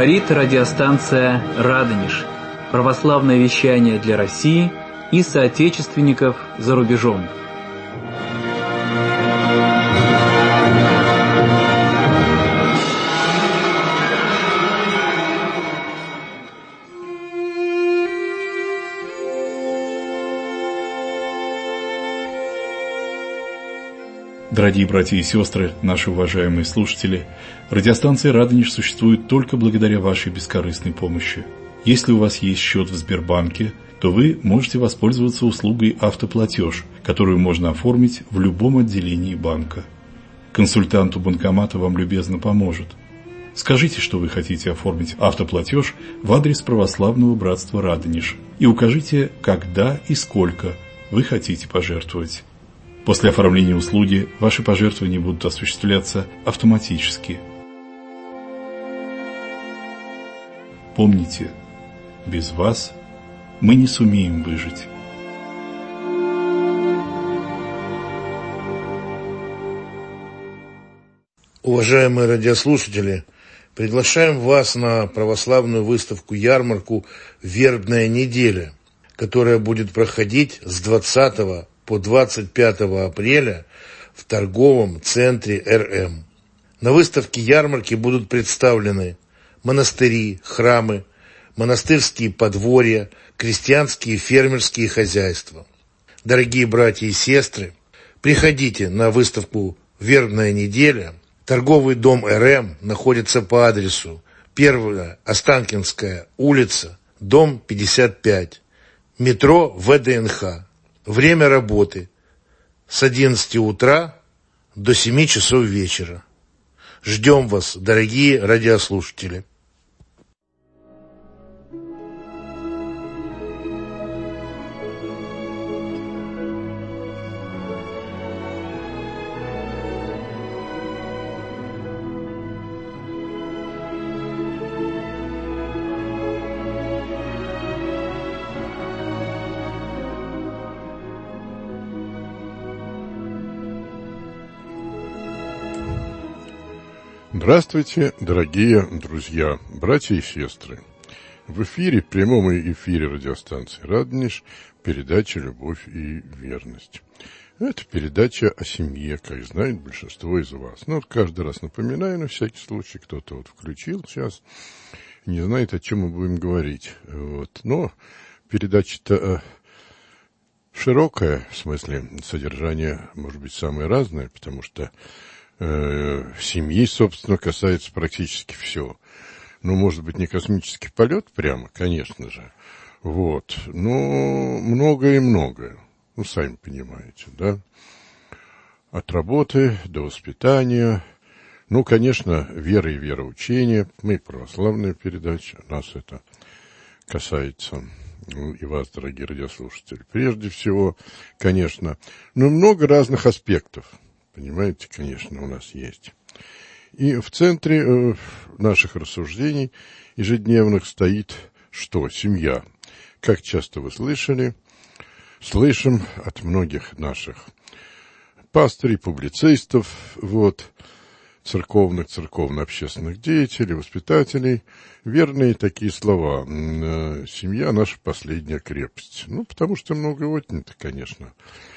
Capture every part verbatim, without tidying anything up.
Говорит радиостанция «Радонеж». Православное вещание для России и соотечественников за рубежом. Дорогие братья и сестры, наши уважаемые слушатели, радиостанция «Радонеж» существует только благодаря вашей бескорыстной помощи. Если у вас есть счет в Сбербанке, то вы можете воспользоваться услугой «Автоплатеж», которую можно оформить в любом отделении банка. Консультант у банкомата вам любезно поможет. Скажите, что вы хотите оформить автоплатеж в адрес Православного братства «Радонеж» и укажите, когда и сколько вы хотите пожертвовать. После оформления услуги ваши пожертвования будут осуществляться автоматически. Помните, без вас мы не сумеем выжить. Уважаемые радиослушатели, приглашаем вас на православную выставку-ярмарку «Вербная неделя», которая будет проходить с двадцатого по двадцать пятое апреля в торговом центре эр эм. На выставке-ярмарке будут представлены монастыри, храмы, монастырские подворья, крестьянские и фермерские хозяйства. Дорогие братья и сестры, приходите на выставку «Вербная неделя». Торговый дом эр эм находится по адресу первая Останкинская улица, дом пятьдесят пять, метро вэ дэ эн ха. Время работы с одиннадцати утра до семи часов вечера. Ждем вас, дорогие радиослушатели. Здравствуйте, дорогие друзья, братья и сестры. В эфире, в прямом эфире радиостанции «Радонеж» передача «Любовь и верность». Это передача о семье, как знает большинство из вас. Ну, вот каждый раз напоминаю, на всякий случай, кто-то вот включил сейчас, не знает, о чем мы будем говорить. Вот. Но передача-то широкая, в смысле содержание, может быть, самое разное, потому что семьи, собственно, касается практически все. Ну, может быть, не космический полет прямо, конечно же. Вот. Но многое и многое. Ну, сами понимаете, да? От работы до воспитания. Ну, конечно, вера и вероучение. Мы православная передача. Нас это касается. Ну, и вас, дорогие радиослушатели. Прежде всего, конечно. Но много разных аспектов. Понимаете, конечно, у нас есть. И в центре э, наших рассуждений ежедневных стоит что? Семья. Как часто вы слышали, слышим от многих наших пастырей, публицистов, вот, церковных, церковно-общественных деятелей, воспитателей, верные такие слова. Э, семья – наша последняя крепость. Ну, потому что много отнято, конечно.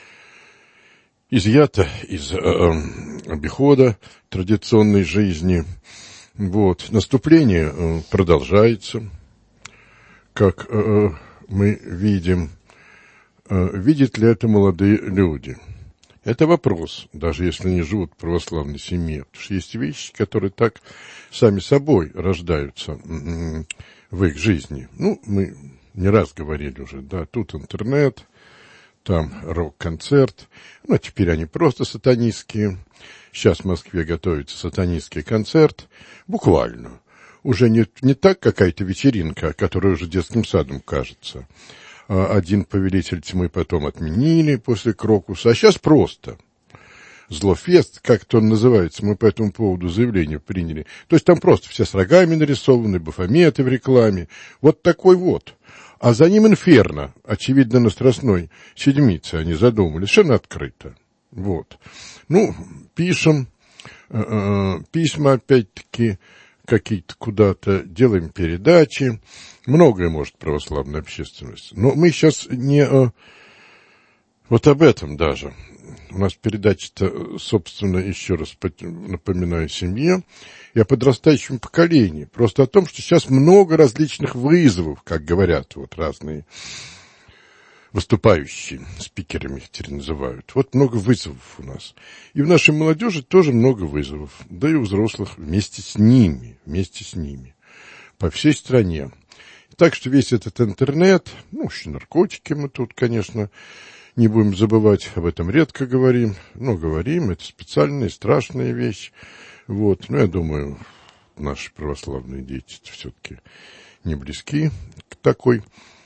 Изъято из э, обихода традиционной жизни. Вот. Наступление э, продолжается, как э, мы видим. Э, видят ли это молодые люди? Это вопрос, даже если они живут в православной семье. Потому что есть вещи, которые так сами собой рождаются э, в их жизни. Ну, мы не раз говорили уже, да, тут интернет, там рок-концерт, ну, теперь они просто сатанистские. Сейчас в Москве готовится сатанистский концерт, буквально. Уже не, не так какая-то вечеринка, которая уже детским садом кажется. Один повелитель тьмы потом отменили после Крокуса, а сейчас просто. Злофест, как это он называется, мы по этому поводу заявление приняли. То есть там просто все с рогами нарисованы, бафометы в рекламе. Вот такой вот. А за ним инферно, очевидно, на Страстной Седмице они задумали, совершенно открыто. Вот. Ну, пишем, э, э, письма, опять-таки, какие-то куда-то, делаем передачи. Многое может православная общественность. Но мы сейчас не о... вот об этом даже. У нас передача-то, собственно, еще раз напоминаю, семье и о подрастающем поколении. Просто о том, что сейчас много различных вызовов, как говорят вот разные выступающие, спикерами их теперь называют. Вот много вызовов у нас. И в нашей молодежи тоже много вызовов. Да и у взрослых вместе с ними, вместе с ними. По всей стране. Так что весь этот интернет, ну, еще наркотики мы тут, конечно, не будем забывать, об этом редко говорим, но говорим, это специальная, страшная вещь. Вот, ну, я думаю, наши православные дети все-таки не близки к такой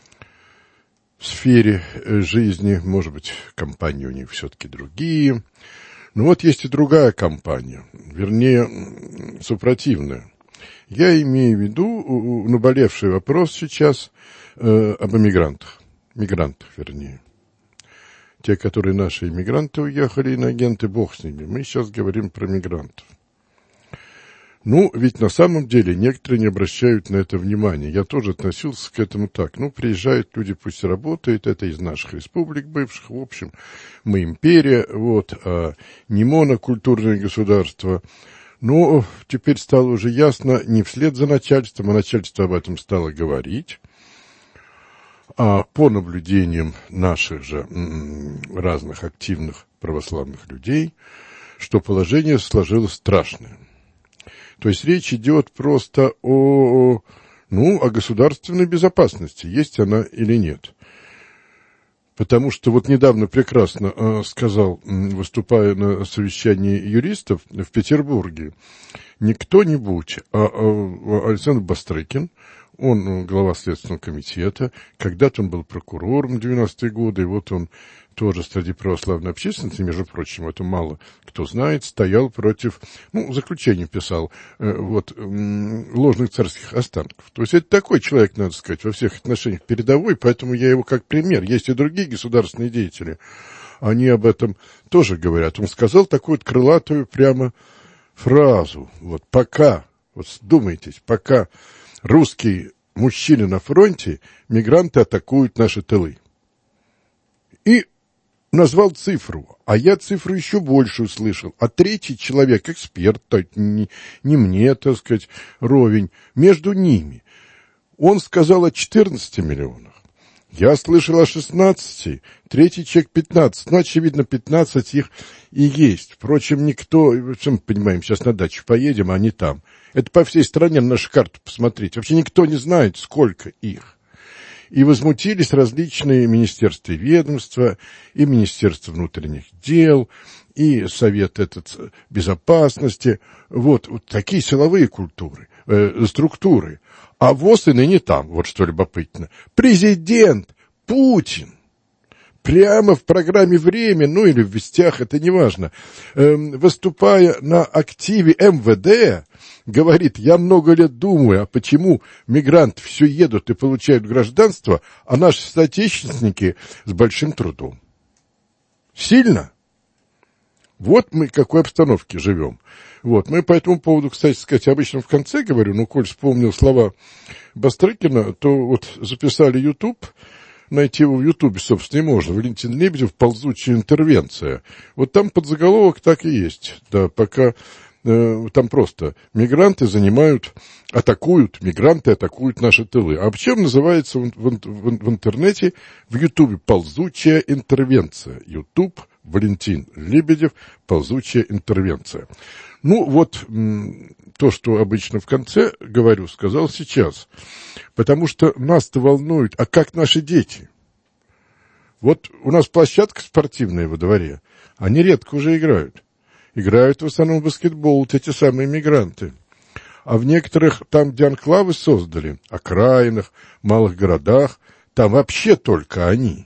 сфере жизни. Может быть, компании у них все-таки другие. Но вот есть и другая компания, вернее, супротивная. Я имею в виду наболевший вопрос сейчас э, об эмигрантах, мигрантах, вернее. Те, которые наши иммигранты уехали, иноагенты, бог с ними. Мы сейчас говорим про мигрантов. Ну, ведь на самом деле некоторые не обращают на это внимания. Я тоже относился к этому так. Ну, приезжают люди, пусть работают, это из наших республик бывших. В общем, мы империя, вот, а не монокультурное государство. Но теперь стало уже ясно, не вслед за начальством, а начальство об этом стало говорить. А по наблюдениям наших же разных активных православных людей, что положение сложилось страшное. То есть речь идет просто о, ну, о государственной безопасности, есть она или нет. Потому что вот недавно прекрасно э, сказал, выступая на совещании юристов в Петербурге, не кто-нибудь, а, а Александр Бастрыкин, он глава Следственного комитета, когда-то он был прокурором в девяностые годы, и вот он тоже среди православной общественности, между прочим, это мало кто знает, стоял против, ну, заключение писал, э, вот, э, ложных царских останков. То есть это такой человек, надо сказать, во всех отношениях передовой, поэтому я его как пример. Есть и другие государственные деятели, они об этом тоже говорят. Он сказал такую вот крылатую прямо фразу, вот, пока, вот, думайтесь, пока русские мужчины на фронте, мигранты атакуют наши тылы. И назвал цифру, а я цифру еще больше услышал. А третий человек, эксперт, не, не мне, так сказать, ровень, между ними. Он сказал о четырнадцати миллионах. Я слышал о шестнадцати, третий человек пятнадцать. Ну, очевидно, пятнадцать их и есть. Впрочем, никто, мы понимаем, сейчас на дачу поедем, а они там. Это по всей стране на нашу карту посмотреть. Вообще никто не знает, сколько их. И возмутились различные министерства и ведомства, и Министерство внутренних дел, и Совет этот безопасности. Вот, вот такие силовые культуры, э, структуры. А ВОЗ и ныне там, вот что любопытно. Президент Путин прямо в программе «Время», ну или в «Вестях», это неважно, э, выступая на активе эм вэ дэ, говорит, я много лет думаю, а почему мигранты все едут и получают гражданство, а наши соотечественники с большим трудом. Сильно? Вот мы в какой обстановке живем. Вот, мы по этому поводу, кстати сказать, обычно в конце говорю, ну, коль вспомнил слова Бастрыкина, то вот записали YouTube, найти его в Ютубе, собственно, и можно. Валентин Лебедев «Ползучая интервенция». Вот там подзаголовок так и есть. Да, пока э, там просто мигранты занимают, атакуют, мигранты атакуют наши тылы. А чем называется в, в, в, в интернете, в Ютубе «Ползучая интервенция». Ютуб, Валентин Лебедев, «Ползучая интервенция». Ну, вот то, что обычно в конце говорю, сказал сейчас. Потому что нас-то волнует, а как наши дети? Вот у нас площадка спортивная во дворе, они редко уже играют. Играют в основном в баскетбол, вот эти самые мигранты. А в некоторых, там, где анклавы создали, окраинах, малых городах, там вообще только они.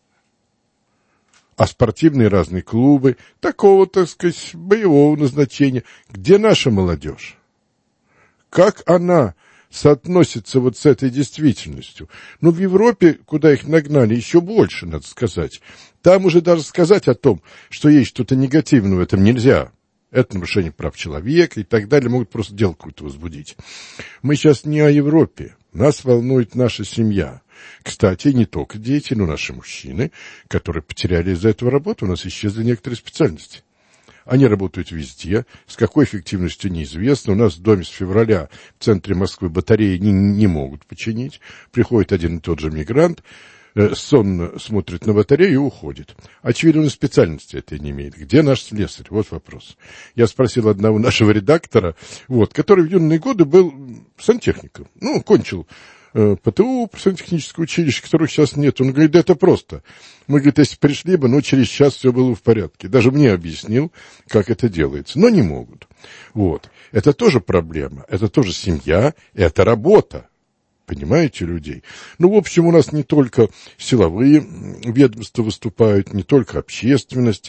А спортивные разные клубы, такого, так сказать, боевого назначения. Где наша молодежь? Как она соотносится вот с этой действительностью? Ну, в Европе, куда их нагнали, еще больше, надо сказать. Там уже даже сказать о том, что есть что-то негативное в этом нельзя. Это нарушение прав человека и так далее, могут просто дело какое-то возбудить. Мы сейчас не о Европе. Нас волнует наша семья. Кстати, не только дети, но наши мужчины, которые потеряли из-за этого работу, у нас исчезли некоторые специальности. Они работают везде, с какой эффективностью неизвестно. У нас в доме с февраля в центре Москвы батареи не, не могут починить. Приходит один и тот же мигрант, э, сонно смотрит на батарею и уходит. Очевидно, он специальности этой не имеет. Где наш слесарь? Вот вопрос. Я спросил одного нашего редактора, вот, который в юные годы был сантехником. Ну, кончил ПТУ, профессионально-техническое училище, которых сейчас нет. Он говорит, да это просто. Мы, говорит, если пришли бы, но через час все было в порядке. Даже мне объяснил, как это делается. Но не могут. Вот. Это тоже проблема. Это тоже семья. Это работа. Понимаете, людей? Ну, в общем, у нас не только силовые ведомства выступают, не только общественность.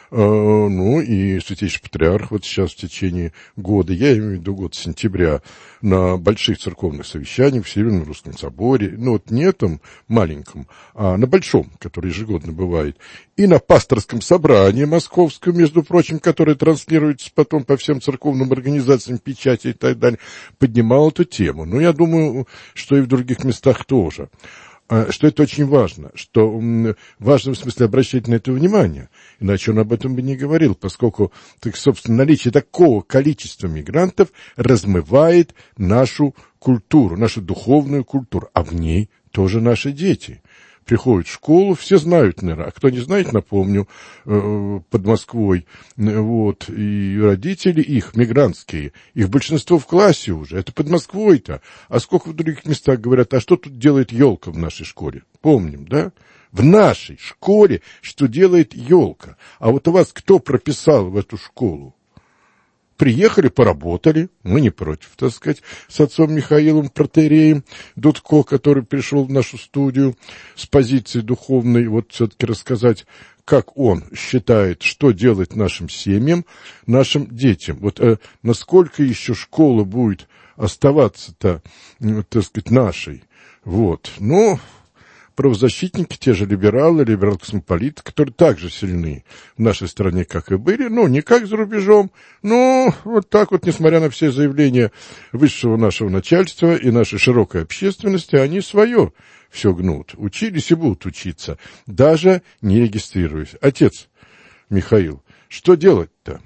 Ну, и Святейший Патриарх вот сейчас в течение года, я имею в виду год сентября, на больших церковных совещаниях в Северном Русском соборе, ну, вот не этом маленьком, а на большом, который ежегодно бывает, и на пасторском собрании московском, между прочим, которое транслируется потом по всем церковным организациям, печати и так далее, поднимал эту тему. Ну, я думаю, что и в других местах тоже. Что это очень важно, что важно в смысле обращать на это внимание, иначе он об этом бы не говорил, поскольку, так, собственно, наличие такого количества мигрантов размывает нашу культуру, нашу духовную культуру, а в ней тоже наши дети. Приходят в школу, все знают, наверное, а кто не знает, напомню, под Москвой, вот, и родители их, мигрантские, их большинство в классе уже, это под Москвой-то, а сколько в других местах говорят, а что тут делает елка в нашей школе? Помним, да? В нашей школе что делает елка? А вот у вас кто прописал в эту школу? Приехали, поработали, мы не против, так сказать, с отцом Михаилом протоиереем Дудко, который пришел в нашу студию с позиции духовной, вот все-таки рассказать, как он считает, что делать нашим семьям, нашим детям. Вот э, насколько еще школа будет оставаться-то, э, так сказать, нашей. Вот, ну... Правозащитники, те же либералы, либерал-космополиты, которые также сильны в нашей стране, как и были, ну, не как за рубежом, но вот так вот, несмотря на все заявления высшего нашего начальства и нашей широкой общественности, они свое все гнут, учились и будут учиться, даже не регистрируясь. Отец Михаил, что делать-то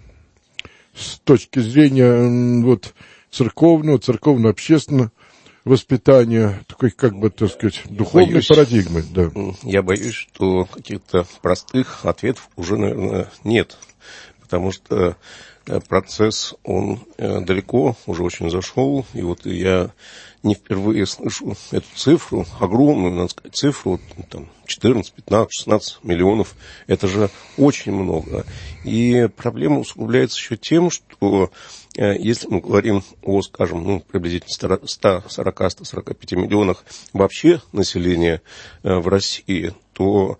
с точки зрения вот, церковного, церковно-общественного воспитания, такой, как бы, так сказать, духовной боюсь, парадигмы. Да. Я боюсь, что каких-то простых ответов уже, наверное, нет. Потому что процесс, он далеко уже очень зашел. И вот я не впервые слышу эту цифру, огромную, надо сказать, цифру, там, четырнадцать, пятнадцать, шестнадцать миллионов. Это же очень много. И проблема усугубляется еще тем, что если мы говорим о, скажем, ну, приблизительно ста сорока — ста сорока пяти миллионах вообще населения в России, то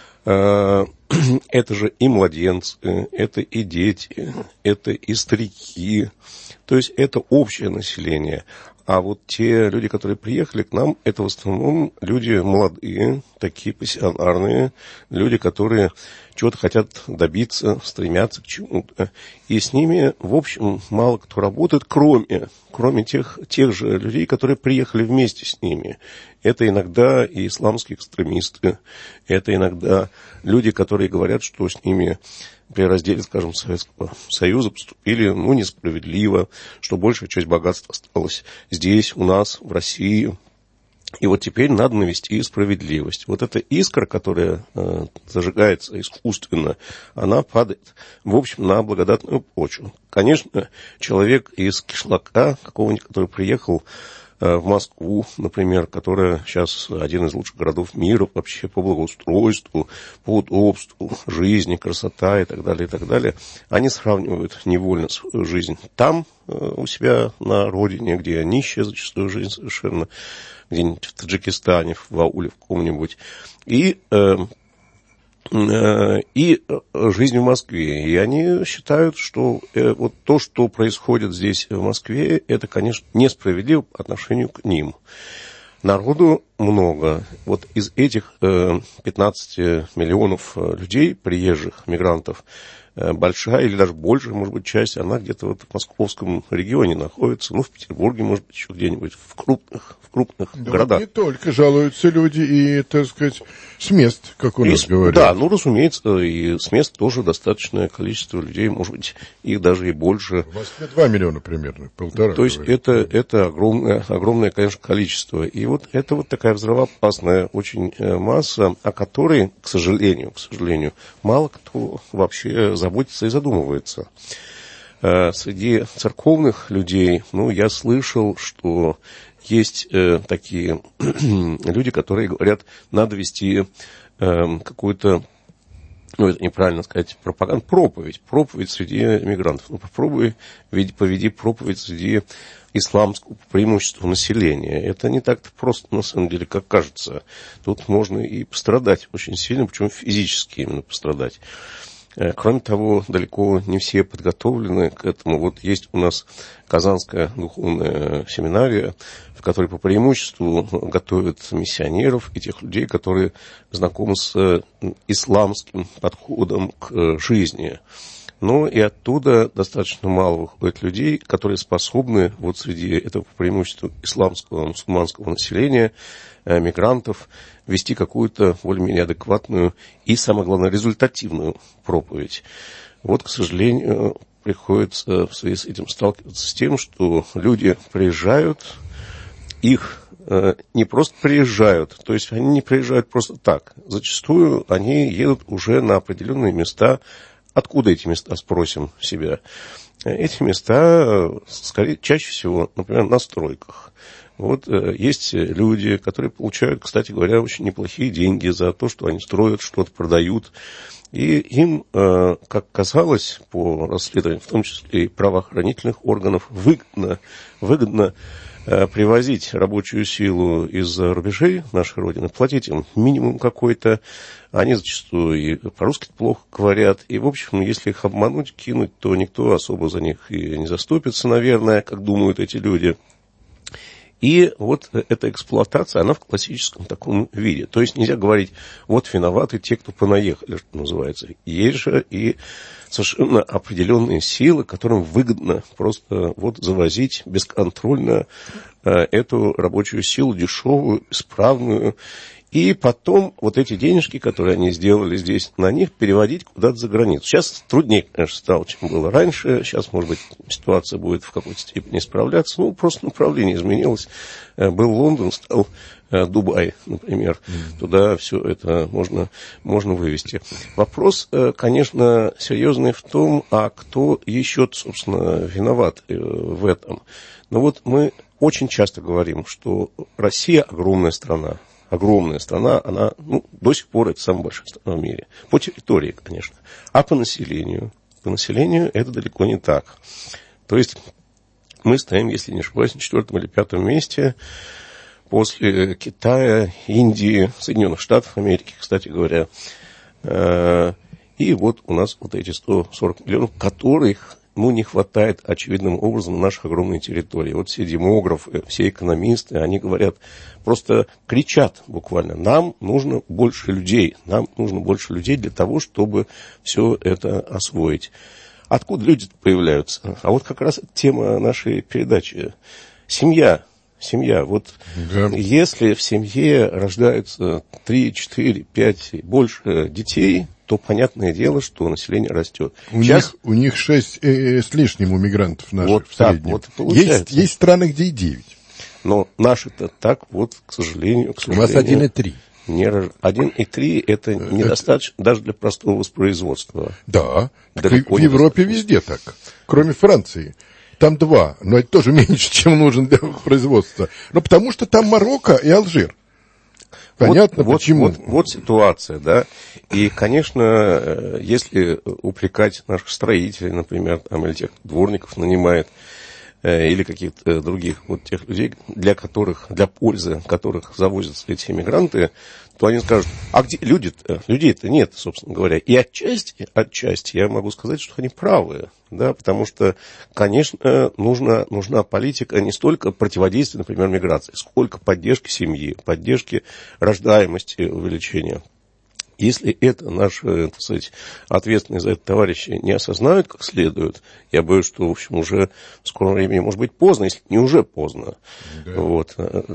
э, это же и младенцы, это и дети, это и старики. То есть это общее население. А вот те люди, которые приехали к нам, это в основном люди молодые, такие пассионарные, люди, которые чего-то хотят добиться, стремятся к чему-то. И с ними, в общем, мало кто работает, кроме, кроме тех, тех же людей, которые приехали вместе с ними. Это иногда и исламские экстремисты, это иногда люди, которые говорят, что с ними при разделе, скажем, Советского Союза поступили, ну, несправедливо, что большая часть богатства осталась здесь, у нас, в России. И вот теперь надо навести справедливость. Вот эта искра, которая э, зажигается искусственно, она падает, в общем, на благодатную почву. Конечно, человек из кишлака какого-нибудь, который приехал в Москву, например, которая сейчас один из лучших городов мира вообще по благоустройству, по удобству, жизни, красота и так далее, и так далее, они сравнивают невольно свою жизнь там, у себя на родине, где нищая зачастую жизнь совершенно, где-нибудь в Таджикистане, в ауле в каком-нибудь, и... Э, и жизнь в Москве. И они считают, что вот то, что происходит здесь в Москве, это, конечно, несправедливо по отношению к ним. Народу много. Вот из этих э, пятнадцати миллионов людей, приезжих, мигрантов, э, большая или даже большая, может быть, часть, она где-то вот в московском регионе находится, ну, в Петербурге, может быть, еще где-нибудь, в крупных, в крупных да, городах. Вот не только жалуются люди и, так сказать, с мест, как у нас и, говорят. Да, ну, разумеется, и с мест тоже достаточное количество людей, может быть, их даже и больше. В Москве два миллиона примерно, полтора. То есть это, это огромное, огромное, конечно, количество. И вот это вот такая взрывоопасная очень масса, о которой, к сожалению, к сожалению, мало кто вообще заботится и задумывается. Среди церковных людей, ну, я слышал, что есть э, такие люди, которые говорят, надо вести э, какую-то, ну, это неправильно сказать, пропаганду, проповедь, проповедь среди мигрантов. Ну, попробуй, поведи проповедь среди исламского по преимуществу населения. Это не так-то просто, на самом деле, как кажется. Тут можно и пострадать очень сильно, причем физически именно пострадать. Кроме того, далеко не все подготовлены к этому. Вот есть у нас Казанская духовная семинария, в которой по преимуществу готовят миссионеров и тех людей, которые знакомы с исламским подходом к жизни. Но и оттуда достаточно мало выходит людей, которые способны вот среди этого по преимуществу исламского, мусульманского населения, мигрантов, вести какую-то более-менее адекватную и, самое главное, результативную проповедь. Вот, к сожалению, приходится в связи с этим сталкиваться с тем, что люди приезжают, их э, не просто приезжают, то есть они не приезжают просто так. Зачастую они едут уже на определенные места. Откуда эти места, спросим себя? Эти места, скорее, чаще всего, например, на стройках. Вот э, есть люди, которые получают, кстати говоря, очень неплохие деньги за то, что они строят, что-то продают. И им, э, как казалось, по расследованиям, в том числе и правоохранительных органов, выгодно, выгодно э, привозить рабочую силу из-за рубежей нашей Родины, платить им минимум какой-то. Они зачастую и по-русски плохо говорят. И, в общем, если их обмануть, кинуть, то никто особо за них и не заступится, наверное, как думают эти люди. И вот эта эксплуатация, она в классическом таком виде. То есть нельзя говорить, вот виноваты те, кто понаехали, что называется. Есть же и совершенно определенные силы, которым выгодно просто вот завозить бесконтрольно э, эту рабочую силу, дешевую, исправную. И потом вот эти денежки, которые они сделали здесь, на них переводить куда-то за границу. Сейчас труднее, конечно, стало, чем было раньше. Сейчас, может быть, ситуация будет в какой-то степени исправляться. Ну, просто направление изменилось. Был Лондон, стал Дубай, например. Mm. Туда все это можно, можно вывести. Вопрос, конечно, серьезный в том, а кто еще, собственно, виноват в этом. Но вот мы очень часто говорим, что Россия огромная страна. Огромная страна, она, ну, до сих пор это самая большая страна в мире. По территории, конечно. А по населению? По населению это далеко не так. То есть мы стоим, если не ошибаюсь, на четвертом или пятом месте после Китая, Индии, Соединенных Штатов Америки, кстати говоря. И вот у нас вот эти сто сорок миллионов, которых, ну, не хватает очевидным образом на наших огромной территории. Вот все демографы, все экономисты, они говорят, просто кричат буквально, нам нужно больше людей, нам нужно больше людей для того, чтобы все это освоить. Откуда люди появляются? А вот как раз тема нашей передачи. Семья. Семья. Вот да. Если в семье рождаются три, четыре, пять и больше детей, то понятное дело, что население растет. У, Сейчас... них, у них шесть э, с лишним у мигрантов наших вот в среднем. Так, вот есть, есть страны, где и девять. Но наши-то так вот, к сожалению... К сожалению у нас один и три. один и три это недостаточно это... даже для простого воспроизводства. Да, в Европе везде так, кроме Франции. Там два, но это тоже меньше, чем нужен для производства. Но потому что там Марокко и Алжир. Понятно, вот, почему. Вот, вот, вот ситуация, да. И, конечно, если упрекать наших строителей, например, там, или тех, кто дворников нанимает, или каких-то других вот тех людей, для которых, для пользы которых завозятся эти мигранты, то они скажут, а где люди-то? Людей-то нет, собственно говоря. И отчасти, отчасти я могу сказать, что они правы, да, потому что, конечно, нужна, нужна политика не столько противодействия, например, миграции, сколько поддержки семьи, поддержки рождаемости, увеличения. Если это наши, так сказать, ответственные за это товарищи не осознают как следует, я боюсь, что, в общем, уже в скором времени может быть поздно, если не уже поздно. Да. Вот.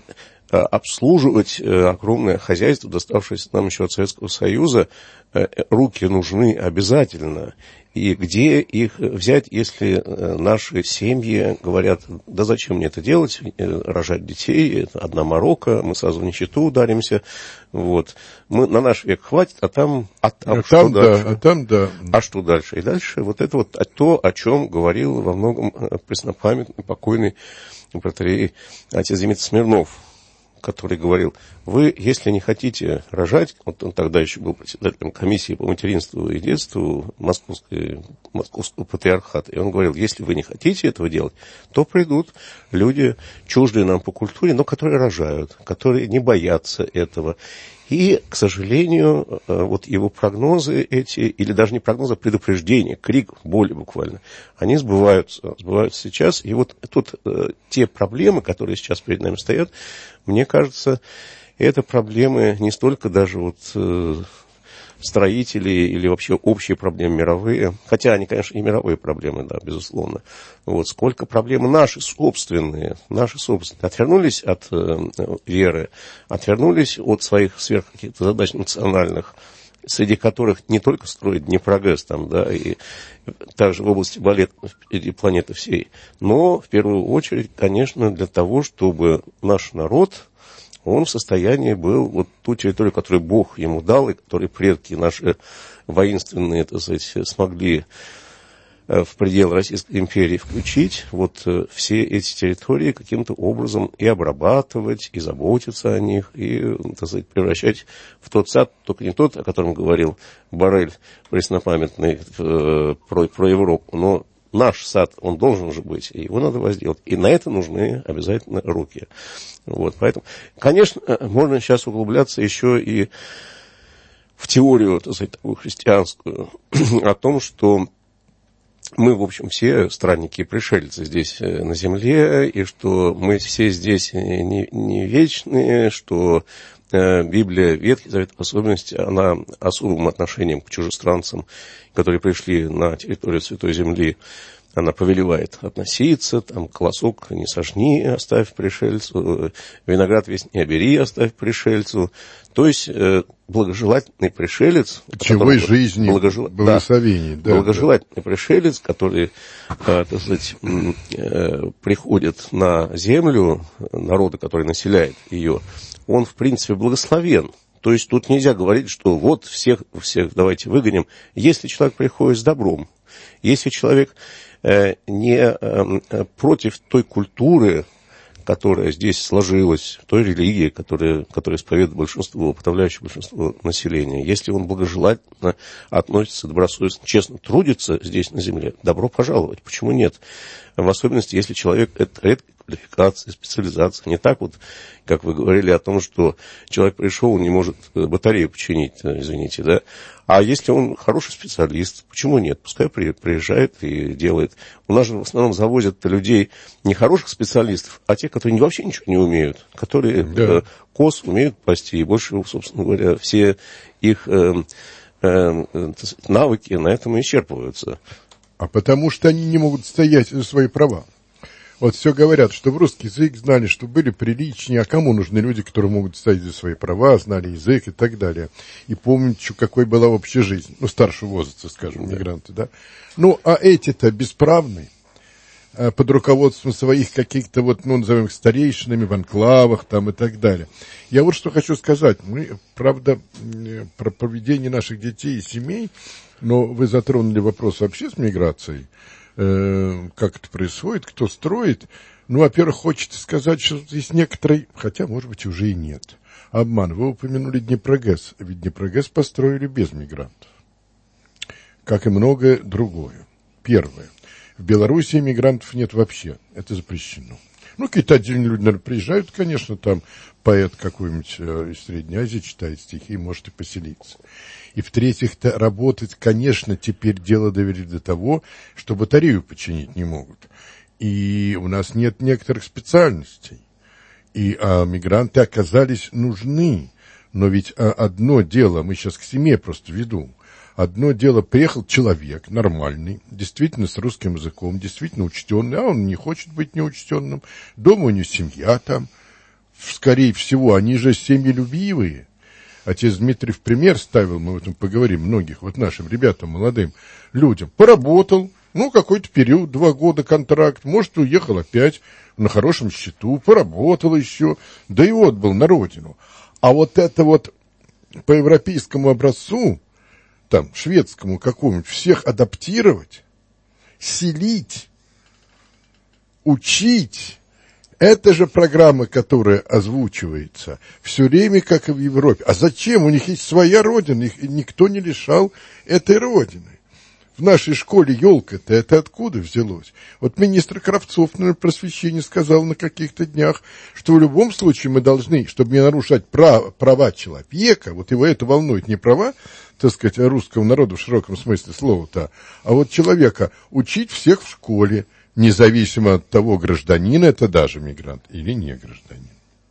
Обслуживать огромное хозяйство, доставшееся нам еще от Советского Союза, руки нужны обязательно. И где их взять, если наши семьи говорят, да зачем мне это делать, рожать детей, это одна морока, мы сразу в нищету ударимся, вот. Мы, на наш век хватит, а там, а там, а что там дальше? Да, а там да. А что дальше? И дальше вот это вот то, о чем говорил во многом преснопамятный покойный протоиерей отец Дмитрий Смирнов, который говорил, вы, если не хотите рожать, вот он тогда еще был председателем комиссии по материнству и детству Московской, Московского патриархата, и он говорил, если вы не хотите этого делать, то придут люди, чуждые нам по культуре, но которые рожают, которые не боятся этого. И, к сожалению, вот его прогнозы эти, или даже не прогнозы, а предупреждения, крик боли буквально, они сбываются, сбываются сейчас. И вот тут э, те проблемы, которые сейчас перед нами стоят, мне кажется, это проблемы не столько даже вот э, строителей или вообще общие проблемы мировые, хотя они, конечно, и мировые проблемы, да, безусловно, вот, сколько проблемы наши собственные, наши собственные, отвернулись от э, веры, отвернулись от своих сверх каких-то задач национальных, среди которых не только строить Днепрогэс, там, да, и также в области балета и планеты всей, но в первую очередь, конечно, для того, чтобы наш народ, он в состоянии был вот ту территорию, которую Бог ему дал, и которую предки наши воинственные, так сказать, смогли в пределы Российской империи включить, вот все эти территории каким-то образом и обрабатывать, и заботиться о них, и, так сказать, превращать в тот сад, только не тот, о котором говорил Боррель преснопамятный про, про Европу, но наш сад, он должен же быть, и его надо возделать. И на это нужны обязательно руки. Вот, поэтому, конечно, можно сейчас углубляться еще и в теорию, так сказать, такую христианскую, о том, что мы, в общем, все странники и пришельцы здесь на земле, и что мы все здесь не, не вечные, что Библия, Ветхий Завет, в особенности, она особым отношением к чужестранцам, которые пришли на территорию Святой Земли, она повелевает относиться, там, колосок не сожни, оставь пришельцу, виноград весь не обери, оставь пришельцу. То есть, э, благожелательный пришелец... Чего жизни, благожел... благословений. Да, да, благожелательный да. пришелец, который, э, так сказать, э, приходит на землю, народа, который населяет ее, он, в принципе, благословен. То есть, тут нельзя говорить, что вот всех, всех давайте выгоним. Если человек приходит с добром, если человек э, не э, против той культуры, которая здесь сложилась, той религии, которая, которая исповедует большинство, подавляющее большинство населения, если он благожелательно относится, добросовестно, честно трудится здесь на земле, добро пожаловать. Почему нет? В особенности, если человек это редкая квалификация, специализация. Не так вот, как вы говорили о том, что человек пришел, не может батарею починить, извините, да. А если он хороший специалист, почему нет? Пускай приезжает и делает. У нас же в основном завозят людей не хороших специалистов, а тех, которые вообще ничего не умеют, которые да. э, коз умеют пасти. И больше, собственно говоря, все их э, э, навыки на этом и исчерпываются. А потому что они не могут стоять за свои права. Вот все говорят, что в русский язык знали, что были приличнее, а кому нужны люди, которые могут стоять за свои права, знали язык и так далее. И помнят, что какой была вообще жизнь, ну, старшего возраста, скажем, да. мигранты, да. Ну, а эти-то бесправные, под руководством своих каких-то, вот, ну, назовем их старейшинами в анклавах там и так далее. Я вот что хочу сказать. Мы, правда, про поведение наших детей и семей, но вы затронули вопрос вообще с миграцией. Как это происходит, кто строит. Ну, во-первых, хочется сказать, что здесь некоторые, хотя, может быть, уже и нет, обман. Вы упомянули Днепрогэс, ведь Днепрогэс построили без мигрантов, как и многое другое. Первое. В Беларуси иммигрантов нет вообще. Это запрещено. Ну, какие-то отдельные люди, наверное, приезжают, конечно, там поэт какой-нибудь из Средней Азии читает стихи, может и поселиться. И в-третьих, работать, конечно, теперь дело довели до того, что батарею починить не могут. И у нас нет некоторых специальностей. И а, мигранты оказались нужны. Но ведь а, одно дело, мы сейчас к семье просто веду, одно дело, приехал человек нормальный, действительно с русским языком, действительно учтенный, а он не хочет быть неучтенным, дома у него семья там, скорее всего, они же семьелюбивые. Отец Дмитрий в пример ставил, мы об этом поговорим, многих, вот нашим ребятам, молодым людям, поработал, ну, какой-то период, два года контракт, может, уехал опять на хорошем счету, поработал еще, да и отбыл на родину. А вот это вот по европейскому образцу, там, шведскому какому-нибудь, всех адаптировать, селить, учить, это же программа, которая озвучивается все время, как и в Европе. А зачем? У них есть своя родина, их никто не лишал этой родины. В нашей школе елка-то это откуда взялось? Вот министр Кравцов, наверное, просвещение сказал на каких-то днях, что в любом случае мы должны, чтобы не нарушать прав, права человека, вот его это волнует не права, так сказать, русского народа в широком смысле слова-то, а вот человека учить всех в школе, независимо от того, гражданин это даже мигрант или не гражданин.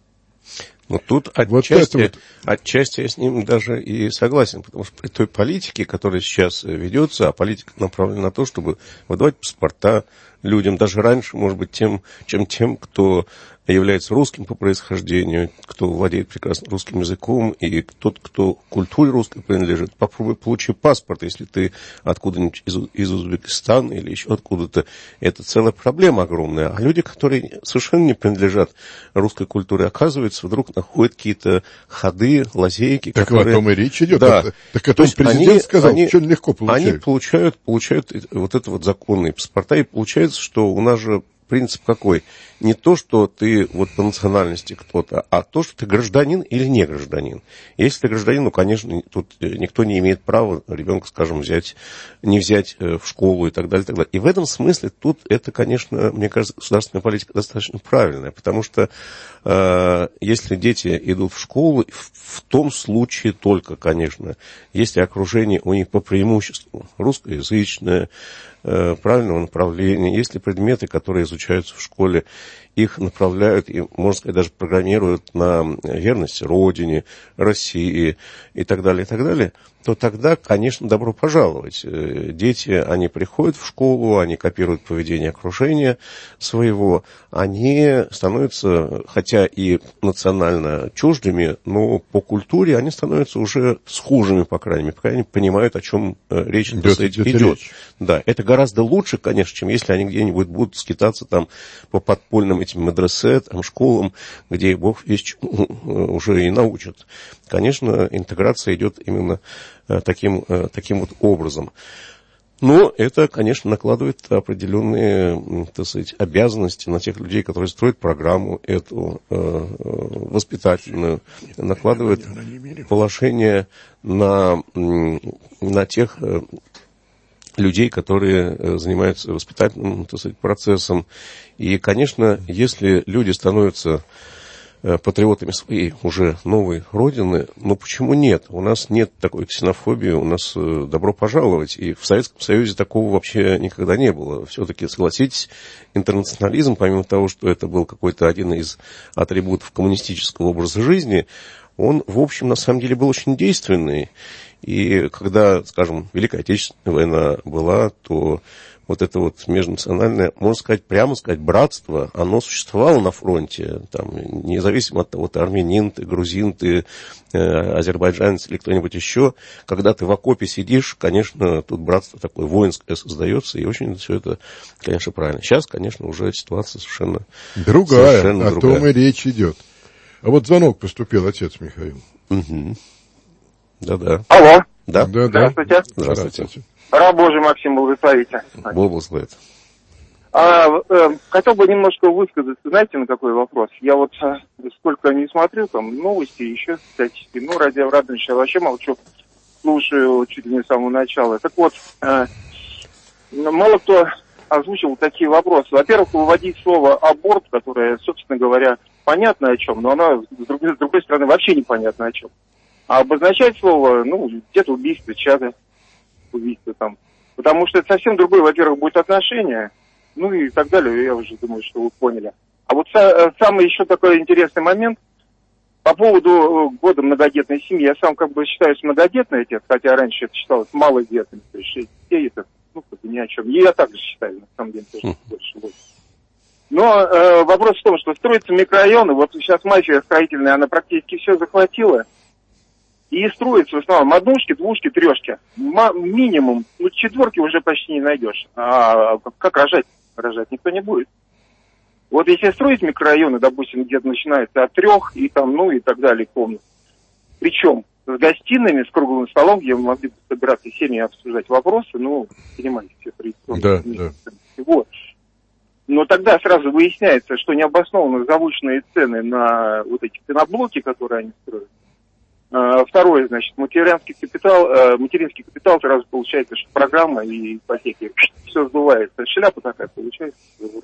Но тут отчасти, вот вот... отчасти я с ним даже и согласен, потому что при той политике, которая сейчас ведется, а политика направлена на то, чтобы выдавать паспорта людям, даже раньше, может быть, тем, чем тем, кто является русским по происхождению, кто владеет прекрасно русским языком, и тот, кто культуре русской принадлежит, попробуй получи паспорт, если ты откуда-нибудь из, из Узбекистана или еще откуда-то. Это целая проблема огромная. А люди, которые совершенно не принадлежат русской культуре, оказывается, вдруг находят какие-то ходы, лазейки, так которые... Так о том и речь идет. Да. Так, так это президент они, сказал, они, что легко получают. Они получают, получают вот это вот законные паспорта, и получается, что у нас же принцип какой? Не то, что ты вот по национальности кто-то, а то, что ты гражданин или не гражданин. Если ты гражданин, ну, конечно, тут никто не имеет права ребенка, скажем, взять, не взять в школу и так далее, и так далее. И в этом смысле тут это, конечно, мне кажется, государственная политика достаточно правильная, потому что э, если дети идут в школу, в, в том случае только, конечно, если окружение у них по преимуществу русскоязычное, э, правильного направления, если предметы, которые изучаются в школе, их направляют и, можно сказать, даже программируют на верность Родине, России и так далее, и так далее, то тогда, конечно, добро пожаловать. Дети, они приходят в школу, они копируют поведение окружения своего, они становятся, хотя и национально чуждыми, но по культуре они становятся уже схожими, по крайней мере, по крайней мере, понимают, о чем речь идет. идет. Речь. Да, это гораздо лучше, конечно, чем если они где-нибудь будут скитаться там по подпольным этим медресе, там, школам, где Бог весь уже и научат. Конечно, интеграция идет именно таким, таким вот образом. Но это, конечно, накладывает определенные, так сказать, обязанности на тех людей, которые строят программу эту э, воспитательную, накладывает положение на, на тех э, людей, которые занимаются воспитательным, так сказать, процессом. И, конечно, если люди становятся патриотами своей уже новой родины, но почему нет? У нас нет такой ксенофобии, у нас добро пожаловать. И в Советском Союзе такого вообще никогда не было. Все-таки, согласитесь, интернационализм, помимо того, что это был какой-то один из атрибутов коммунистического образа жизни, он, в общем, на самом деле был очень действенный. И когда, скажем, Великая Отечественная война была, то вот это вот межнациональное, можно сказать, прямо сказать, братство, оно существовало на фронте, там, независимо от того, ты армянин, ты грузин, ты э, азербайджанец или кто-нибудь еще. Когда ты в окопе сидишь, конечно, тут братство такое воинское создается, и очень все это, конечно, правильно. Сейчас, конечно, уже ситуация совершенно другая, совершенно о другая. том и речь идет. А вот звонок поступил, отец Михаил. Угу. Да-да. Алло. Да. Да, Здравствуйте. Да. Здравствуйте. Здравствуйте. Раб Божий, Максим, благословите. Бог благословит. А, э, хотел бы немножко высказаться, знаете, на какой вопрос? Я вот э, сколько не смотрю, там, новости, еще всяческие, ну, радио Радонеж, я вообще молчу, слушаю чуть ли не с самого начала. Так вот, э, мало кто озвучил такие вопросы. Во-первых, выводить слово «аборт», которое, собственно говоря, понятно о чем, но оно, с другой, с другой стороны, вообще непонятно о чем. А обозначать слово, ну, где-то убийство чада, убийство там. Потому что это совсем другое, во-первых, будет отношение, ну и так далее, я уже думаю, что вы поняли. А вот са- самый еще такой интересный момент по поводу года многодетной семьи. Я сам как бы считаюсь многодетный отец, хотя раньше это считалось малодетным, то есть шесть детей, это, ну, как бы ни о чем. И я также считаю, на самом деле, тоже больше будет. Но э, вопрос в том, что строятся микрорайоны, вот сейчас мафия строительная, она практически все захватила, и строятся в основном однушки, двушки, трешки. М- минимум, ну, четверки уже почти не найдешь. А как рожать? Рожать никто не будет. Вот если строить микрорайоны, допустим, где-то начинается от трех, и там, ну, и так далее, комнат. Причем с гостиными, с круглым столом, где мы могли бы собираться семьи и обсуждать вопросы, ну, понимаете, все традиционные. Да, да. Вот. Но тогда сразу выясняется, что необоснованно завышенные цены на вот эти пеноблоки, которые они строят. А, второе, значит, материнский капитал, а, материнский капитал сразу получается, что программа и ипотеки, все сдувается. Шляпа такая получается.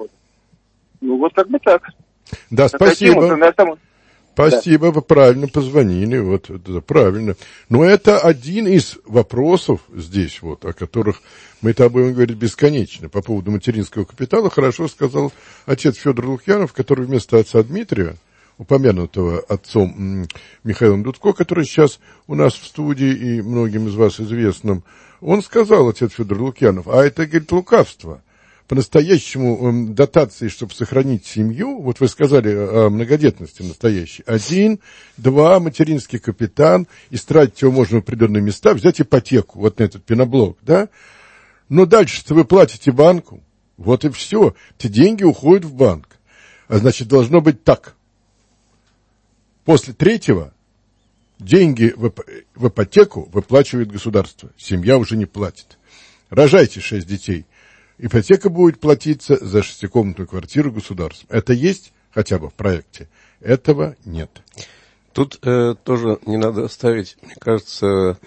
Ну, вот как бы так. Да, а спасибо. На самом... Спасибо, да. Вы правильно позвонили, вот, это правильно. Но это один из вопросов здесь, вот, о которых мы-то будем говорить бесконечно. По поводу материнского капитала хорошо сказал отец Федор Лукьянов, который вместо отца Дмитрия, упомянутого отцом Михаилом Дудко, который сейчас у нас в студии и многим из вас известным, он сказал, отец Федор Лукьянов, а это, говорит, лукавство. По-настоящему дотации, чтобы сохранить семью, вот вы сказали о многодетности настоящей, один, два, материнский капитал, истратить его можно в определенные места, взять ипотеку, вот на этот пеноблок, да? Но дальше-то вы платите банку, вот и все, эти деньги уходят в банк. А значит, должно быть так. После третьего деньги в ипотеку выплачивает государство, семья уже не платит. Рожайте шесть детей. Ипотека будет платиться за шестикомнатную квартиру государством. Это есть хотя бы в проекте? Этого нет. Тут э, тоже не надо ставить, мне кажется,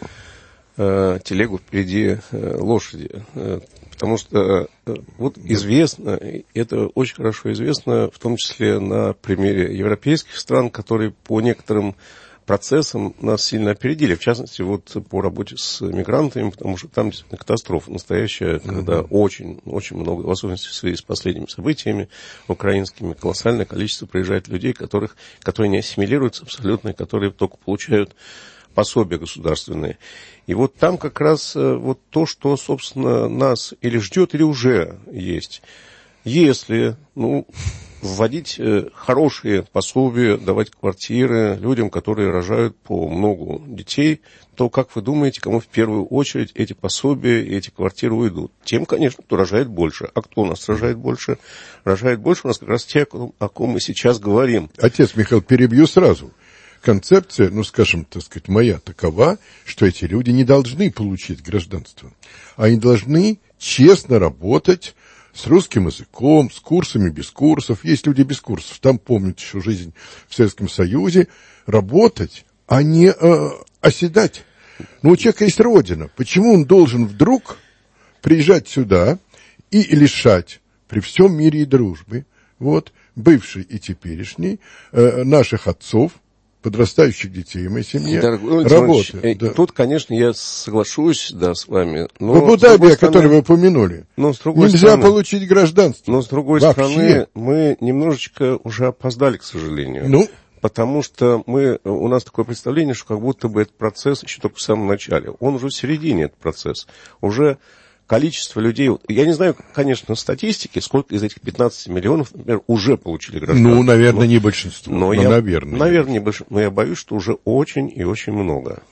э, телегу впереди э, лошади. Э, потому что э, вот известно, это очень хорошо известно, в том числе на примере европейских стран, которые по некоторым процессам нас сильно опередили, в частности, вот по работе с мигрантами, потому что там действительно катастрофа настоящая, mm-hmm. когда очень, очень много, в особенности в связи с последними событиями украинскими, колоссальное количество приезжает людей, которых, которые не ассимилируются абсолютно, и которые только получают пособия государственные. И вот там как раз вот то, что, собственно, нас или ждет, или уже есть. Если, ну, вводить хорошие пособия, давать квартиры людям, которые рожают по многу детей, то, как вы думаете, кому в первую очередь эти пособия и эти квартиры уйдут? Тем, конечно, кто рожает больше. А кто у нас рожает больше? Рожает больше у нас как раз те, о ком мы сейчас говорим. Отец Михаил, перебью сразу. Концепция, ну, скажем, так сказать, моя такова, что эти люди не должны получить гражданство. Они должны честно работать с русским языком, с курсами, без курсов. Есть люди без курсов, там помнят еще жизнь в Советском Союзе. Работать, а не э, оседать. Но у человека есть родина. Почему он должен вдруг приезжать сюда и лишать при всем мире и дружбе, вот, бывший и теперешний, э, наших отцов, подрастающих детей в моей семье, Дорогой работы. Да. Тут, конечно, я соглашусь, да, с вами. Но в Абу-Даби, о которой вы упомянули, но, с другой нельзя стороны, получить гражданство. Но, с другой Вообще. стороны, мы немножечко уже опоздали, к сожалению. Ну? Потому что мы, у нас такое представление, что как будто бы этот процесс еще только в самом начале. Он уже в середине, этот процесс. Уже количество людей... Я не знаю, конечно, статистики, сколько из этих пятнадцати миллионов, например, уже получили гражданство. Ну, наверное, но, не большинство. Но, но я, наверное. Наверное, не большинство. Но я боюсь, что уже очень и очень много.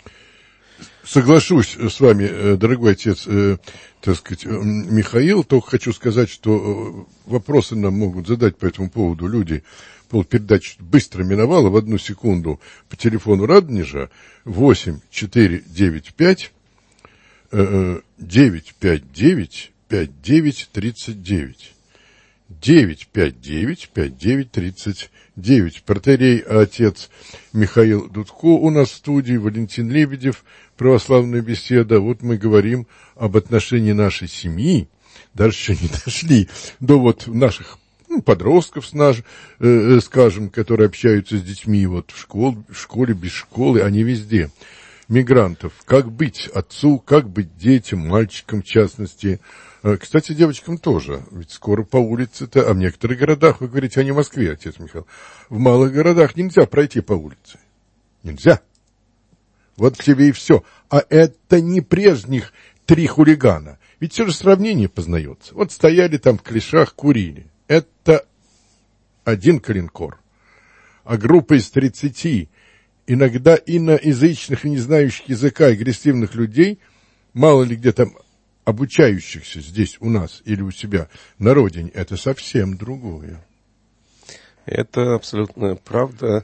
Соглашусь с вами, дорогой отец, э, так сказать, Михаил. Только хочу сказать, что вопросы нам могут задать по этому поводу люди. Полпередачи быстро миновала в одну секунду по телефону Радонежа восемь четыре девять пять девять пять девять пять девять тридцать девять. девять пять девять пять девять тридцать девять. Протоиерей отец Михаил Дудко у нас в студии, Валентин Лебедев, православная беседа. Вот мы говорим об отношении нашей семьи даже еще не дошли до вот наших ну, подростков, с наш, э, скажем, которые общаются с детьми вот в школе, в школе, без школы, они везде. Мигрантов. Как быть отцу, как быть детям, мальчикам в частности. Кстати, девочкам тоже. Ведь скоро по улице-то, а в некоторых городах, вы говорите, а не в Москве, отец Михаил, в малых городах нельзя пройти по улице. Нельзя. Вот тебе и все. А это не прежних три хулигана. Ведь все же сравнение познается. Вот стояли там в клешах, курили. Это один коленкор. А группа из тридцати, иногда иноязычных и не знающих языка агрессивных людей, мало ли где там обучающихся здесь у нас или у себя на родине, это совсем другое. Это абсолютно правда.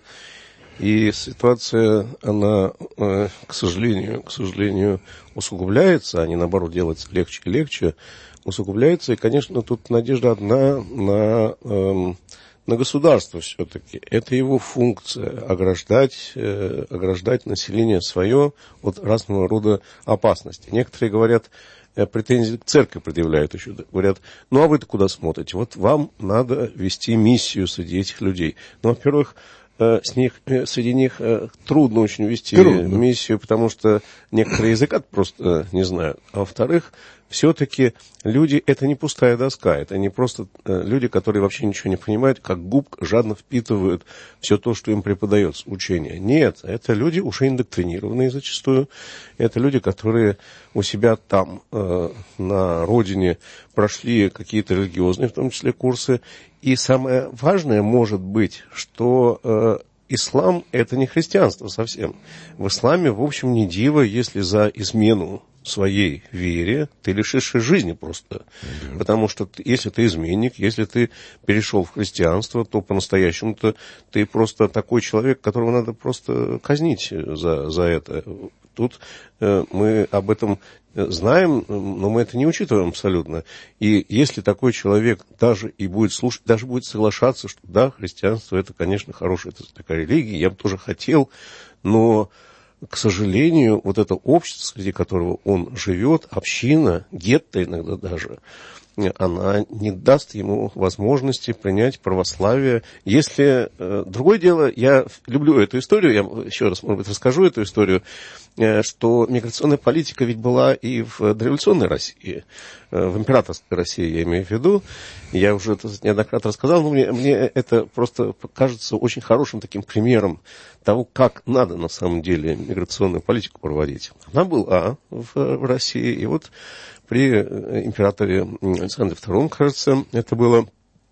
И ситуация, она, к сожалению, к сожалению, усугубляется, а не, наоборот, делается легче и легче, усугубляется. И, конечно, тут надежда одна на, эм, на государство все-таки. Это его функция – ограждать, э, ограждать население свое от разного рода опасностей. Некоторые говорят, претензии к церкви предъявляют еще. Говорят, ну а вы-то куда смотрите? Вот вам надо вести миссию среди этих людей. Ну, во-первых, с них, среди них трудно очень вести трудно. миссию, потому что некоторые языка просто не знают. А во-вторых, все-таки люди – это не пустая доска, это не просто люди, которые вообще ничего не понимают, как губка жадно впитывают все то, что им преподается учение. Нет, это люди уже индоктринированные зачастую, это люди, которые у себя там, на родине, прошли какие-то религиозные, в том числе, курсы. И самое важное может быть, что э, ислам – это не христианство совсем. В исламе, в общем, не диво, если за измену своей вере ты лишишься жизни просто. Mm-hmm. Потому что если ты изменник, если ты перешел в христианство, то по-настоящему-то ты просто такой человек, которого надо просто казнить за, за это. Тут э, мы об этом знаем, но мы это не учитываем абсолютно. И если такой человек даже и будет слушать, даже будет соглашаться, что да, христианство это, конечно, хорошая это такая религия, я бы тоже хотел, но, к сожалению, вот это общество, среди которого он живет, община, гетто иногда даже, она не даст ему возможности принять православие. Если э, другое дело, я люблю эту историю, я еще раз, может быть, расскажу эту историю, э, что миграционная политика ведь была и в дореволюционной России, э, в императорской России, я имею в виду. Я уже это неоднократно рассказал, но мне, мне это просто кажется очень хорошим таким примером того, как надо на самом деле миграционную политику проводить. Она была в, в России, и вот при императоре Александре втором, кажется, это было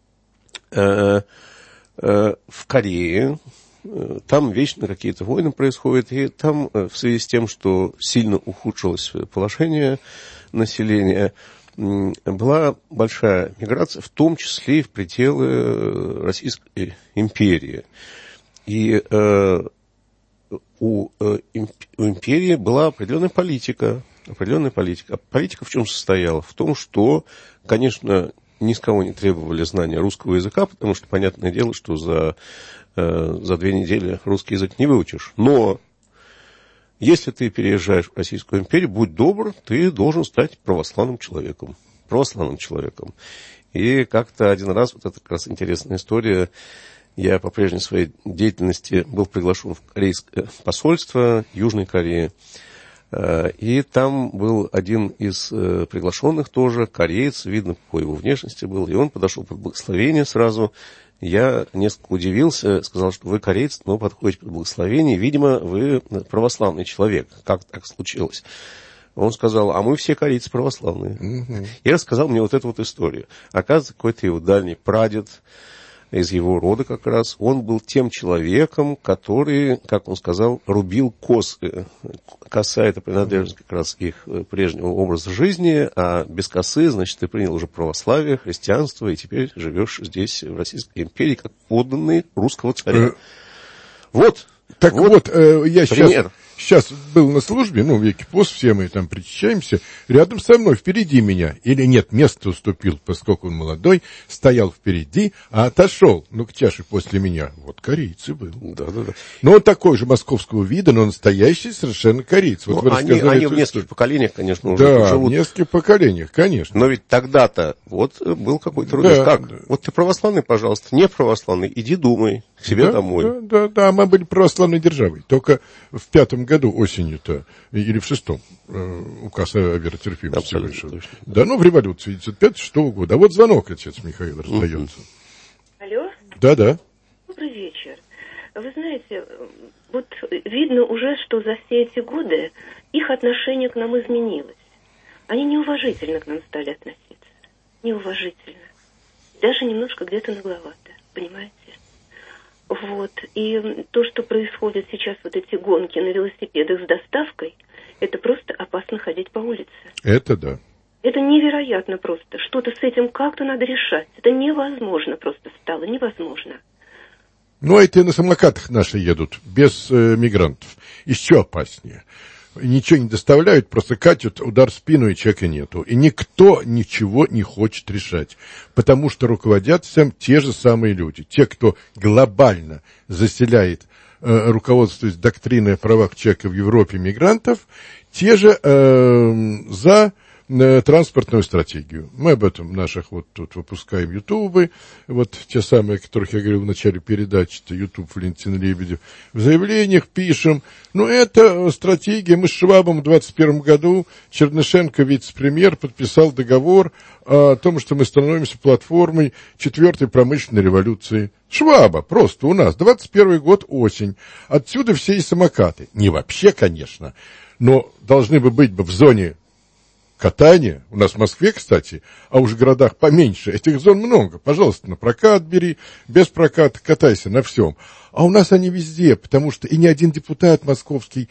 э, э, в Корее. Там вечно какие-то войны происходят, и там в связи с тем, что сильно ухудшилось положение населения, была большая миграция, в том числе и в пределы Российской империи. И э, у, э, у империи была определенная политика, определенная политика. А политика в чем состояла? В том, что, конечно, ни с кого не требовали знания русского языка, потому что, понятное дело, что за, э, за две недели русский язык не выучишь. Но если ты переезжаешь в Российскую империю, будь добр, ты должен стать православным человеком. Православным человеком. И как-то один раз, вот это как раз интересная история, я по прежней своей деятельности был приглашен в корейское посольство Южной Кореи. И там был один из приглашенных тоже, кореец, видно по его внешности был, и он подошел под благословение сразу. Я несколько удивился, сказал, что вы кореец, но подходите под благословение, видимо, вы православный человек. Как так случилось? Он сказал, а мы все корейцы православные. Mm-hmm. И рассказал мне вот эту вот историю. Оказывается, какой-то его дальний прадед из его рода как раз, он был тем человеком, который, как он сказал, рубил косы. Коса – это принадлежность как раз их прежнего образа жизни, а без косы, значит, ты принял уже православие, христианство, и теперь живешь здесь, в Российской империи, как подданный русского царя. Вот. Так вот, вот э, я пример. сейчас... сейчас был на службе, ну, в веке пост, все мы там причащаемся, рядом со мной, впереди меня, или нет, место уступил, поскольку он молодой, стоял впереди, а отошел, ну, к чаше после меня. Вот корейцы был. Да, да, да. Но он такой же московского вида, но настоящий совершенно кореец. Вот ну, вы они, они в нескольких историю. поколениях, конечно, уже да, живут. в нескольких поколениях, конечно. Но ведь тогда-то вот был какой-то рубеж. Да, как? да. Вот ты православный, пожалуйста, не православный, иди думай к себе да, домой. Да, да, да, мы были православной державой. Только в пятом году осенью-то, или в шестом, э, указ о веротерпимости вышел. Точно. Да, ну, в революции девятьсот пятого шестого года. А вот звонок, отец Михаил, раздается. Алло? Да-да. Добрый вечер. Вы знаете, вот видно уже, что за все эти годы их отношение к нам изменилось. Они неуважительно к нам стали относиться. Неуважительно. Даже немножко где-то нагловато, понимаете? Вот. И то, что происходит сейчас, вот эти гонки на велосипедах с доставкой, это просто опасно ходить по улице. Это да. Это невероятно просто. Что-то с этим как-то надо решать. Это невозможно просто стало, невозможно. Ну, а это на самокатах наши едут, без э, мигрантов. Еще опаснее. Ничего не доставляют, просто катят, удар в спину, и человека нету. И никто ничего не хочет решать, потому что руководят всем те же самые люди. Те, кто глобально заселяет, э, руководствуясь доктриной о правах человека в Европе, мигрантов, те же э, за э, транспортную стратегию. Мы об этом наших вот тут выпускаем ютубы, вот те самые, о которых я говорил в начале передачи, это ютуб Валентин Лебедев, в заявлениях пишем, ну это стратегия, мы с Швабом в двадцать первом году, Чернышенко, вице-премьер, подписал договор о том, что мы становимся платформой четвертой промышленной революции. Шваба, просто у нас, двадцать первый год, осень, отсюда все и самокаты, не вообще, конечно, но должны бы быть бы в зоне катания, у нас в Москве, кстати, а уж в городах поменьше, этих зон много, пожалуйста, на прокат бери, без проката катайся на всем. А у нас они везде, потому что и ни один депутат московский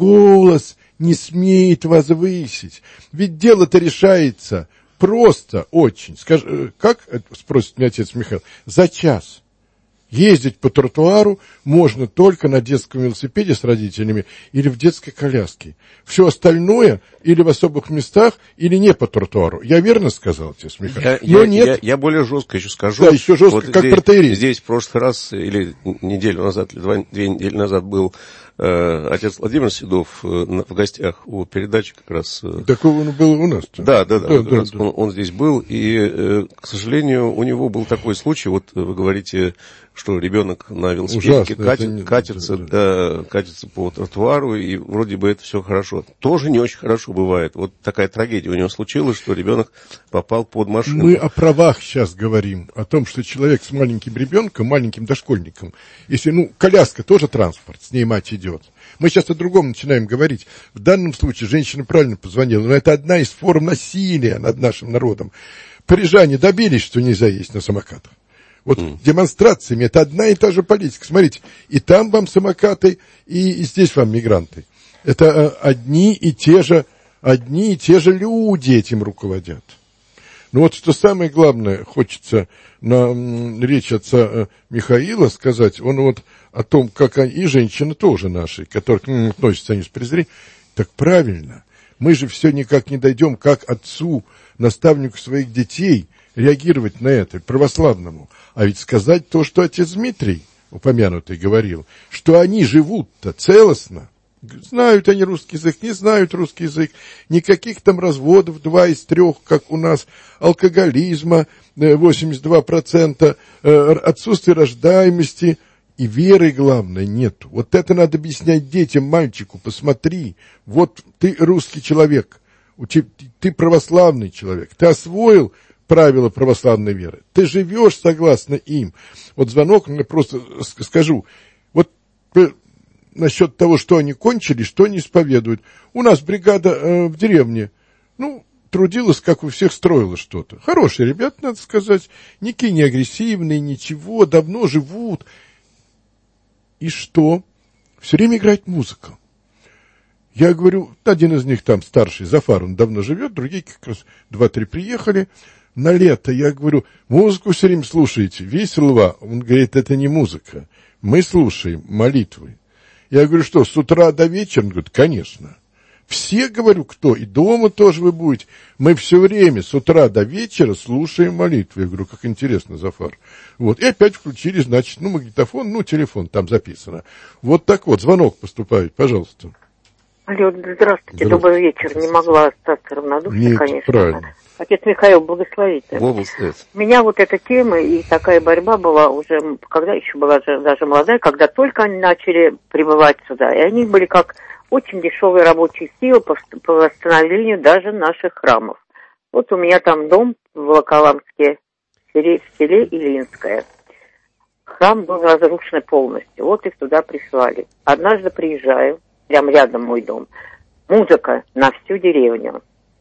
голос не смеет возвысить. Ведь дело-то решается просто очень. Скажи, как, спросит меня отец Михаил, за час. Ездить по тротуару можно только на детском велосипеде с родителями или в детской коляске. Все остальное или в особых местах, или не по тротуару. Я верно сказал, отец Михаил? Я, Но я, нет. Я, я более жестко еще скажу. Да, еще жестко, вот как здесь, протеерей. Здесь в прошлый раз, или неделю назад, или два, две недели назад был э, отец Владимир Седов э, в гостях у передачи как раз. Э, так он был у нас. Да, да, да. да, да, раз да. Он, он здесь был, и, э, к сожалению, у него был такой случай, вот вы говорите, что ребенок на велосипедике Ужасно, катит, не... катится, да, да. Да, катится по тротуару, и вроде бы это все хорошо. Тоже не очень хорошо бывает. Вот такая трагедия у него случилась, что ребенок попал под машину. Мы о правах сейчас говорим, о том, что человек с маленьким ребенком, маленьким дошкольником, если, ну, коляска тоже транспорт, с ней мать идет. Мы сейчас о другом начинаем говорить. В данном случае женщина правильно позвонила, но это одна из форм насилия над нашим народом. Парижане добились, что нельзя есть на самокатах. Вот mm. демонстрациями это одна и та же политика. Смотрите, и там вам самокаты, и, и здесь вам мигранты. Это э, одни и те же, одни и те же люди этим руководят. Ну вот что самое главное, хочется на м, речь отца э, Михаила сказать, он вот о том, как они, и женщины тоже наши, которые к ним относятся они с презрением, так правильно. Мы же все никак не дойдем, как отцу, наставнику своих детей, реагировать на это, православному. А ведь сказать то, что отец Дмитрий, упомянутый, говорил, что они живут-то целостно, знают они русский язык, не знают русский язык, никаких там разводов, два из трех, как у нас, алкоголизма, восемьдесят два процента, отсутствие рождаемости, и веры, главное, нету. Вот это надо объяснять детям, мальчику, посмотри, вот ты русский человек, ты православный человек, ты освоил правила православной веры. Ты живешь согласно им. Вот звонок, мне просто скажу, вот насчет того, что они кончили, что они исповедуют. У нас бригада э, в деревне, ну, трудилась, как у всех, строила что-то. Хорошие ребята, надо сказать, никакие не агрессивные, ничего, давно живут. И что? Все время играет музыка. Я говорю, один из них там старший, Зафар, он давно живет, другие как раз два-три приехали. На лето, я говорю, музыку все время слушаете, весело. Он говорит, это не музыка, мы слушаем молитвы. Я говорю, что, с утра до вечера? Он говорит, конечно. Все, говорю, кто? И дома тоже вы будете. Мы все время с утра до вечера слушаем молитвы. Я говорю, как интересно, Зафар. Вот. И опять включили, значит, ну, магнитофон, ну, телефон, там записано. Вот так вот, звонок поступает, пожалуйста. Алло, здравствуйте, здравствуйте. Добрый вечер. Не могла остаться равнодушной, Нет, конечно. Правильно. Отец Михаил, благословите. У меня вот эта тема и такая борьба была уже, когда еще была даже молодая, когда только они начали прибывать сюда. И они были как очень дешевые рабочие силы по, по восстановлению даже наших храмов. Вот у меня там дом в Волоколамске, в селе, в селе Илинское. Храм был разрушен полностью. Вот их туда прислали. Однажды приезжаю, прям рядом мой дом. Музыка на всю деревню.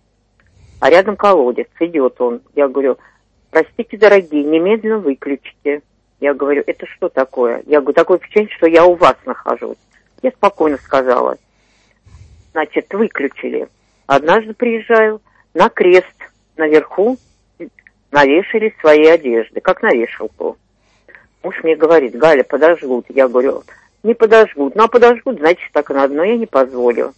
А рядом колодец, идет он. Я говорю, простите, дорогие, немедленно выключите. Я говорю, это что такое? Я говорю, такое впечатление, что я у вас нахожусь. Я спокойно сказала. Значит, выключили. Однажды приезжаю, на крест наверху навешали свои одежды, как на вешалку. Муж мне говорит, Галя, подожгут. Я говорю, не подожгут. Ну, а подожгут, значит, так и надо, но я не позволю.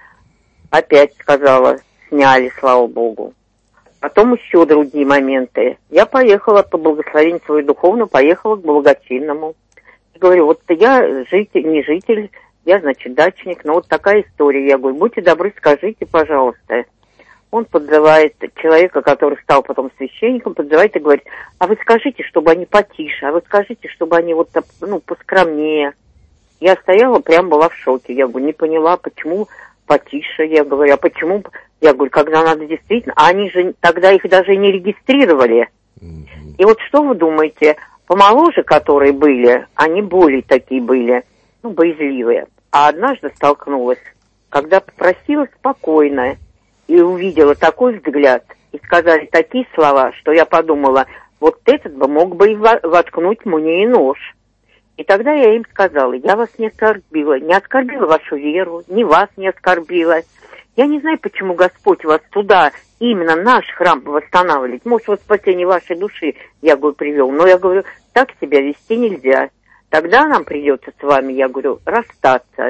Опять сказала, сняли, слава Богу. Потом еще другие моменты. Я поехала по благословению свою духовную, поехала к благочинному. Говорю, вот я житель, не житель, я, значит, дачник, но вот такая история. Я говорю, будьте добры, скажите, пожалуйста. Он подзывает человека, который стал потом священником, подзывает и говорит, а вы скажите, чтобы они потише, а вы скажите, чтобы они вот, ну, поскромнее. Я стояла, прям была в шоке. Я говорю, не поняла, почему потише. Я говорю, а почему? Я говорю, когда надо действительно... А они же тогда их даже не регистрировали. Mm-hmm. И вот что вы думаете, помоложе, которые были, они более такие были, ну, боязливые. А однажды столкнулась, когда попросила спокойно, и увидела такой взгляд, и сказали такие слова, что я подумала, вот этот бы мог бы и воткнуть мне и нож. И тогда я им сказала, я вас не оскорбила, не оскорбила вашу веру, ни вас не оскорбила. Я не знаю, почему Господь вас туда, именно наш храм восстанавливает. Может, вот спасение вашей души, я говорю, привел. Но я говорю, так себя вести нельзя. Тогда нам придется с вами, я говорю, расстаться.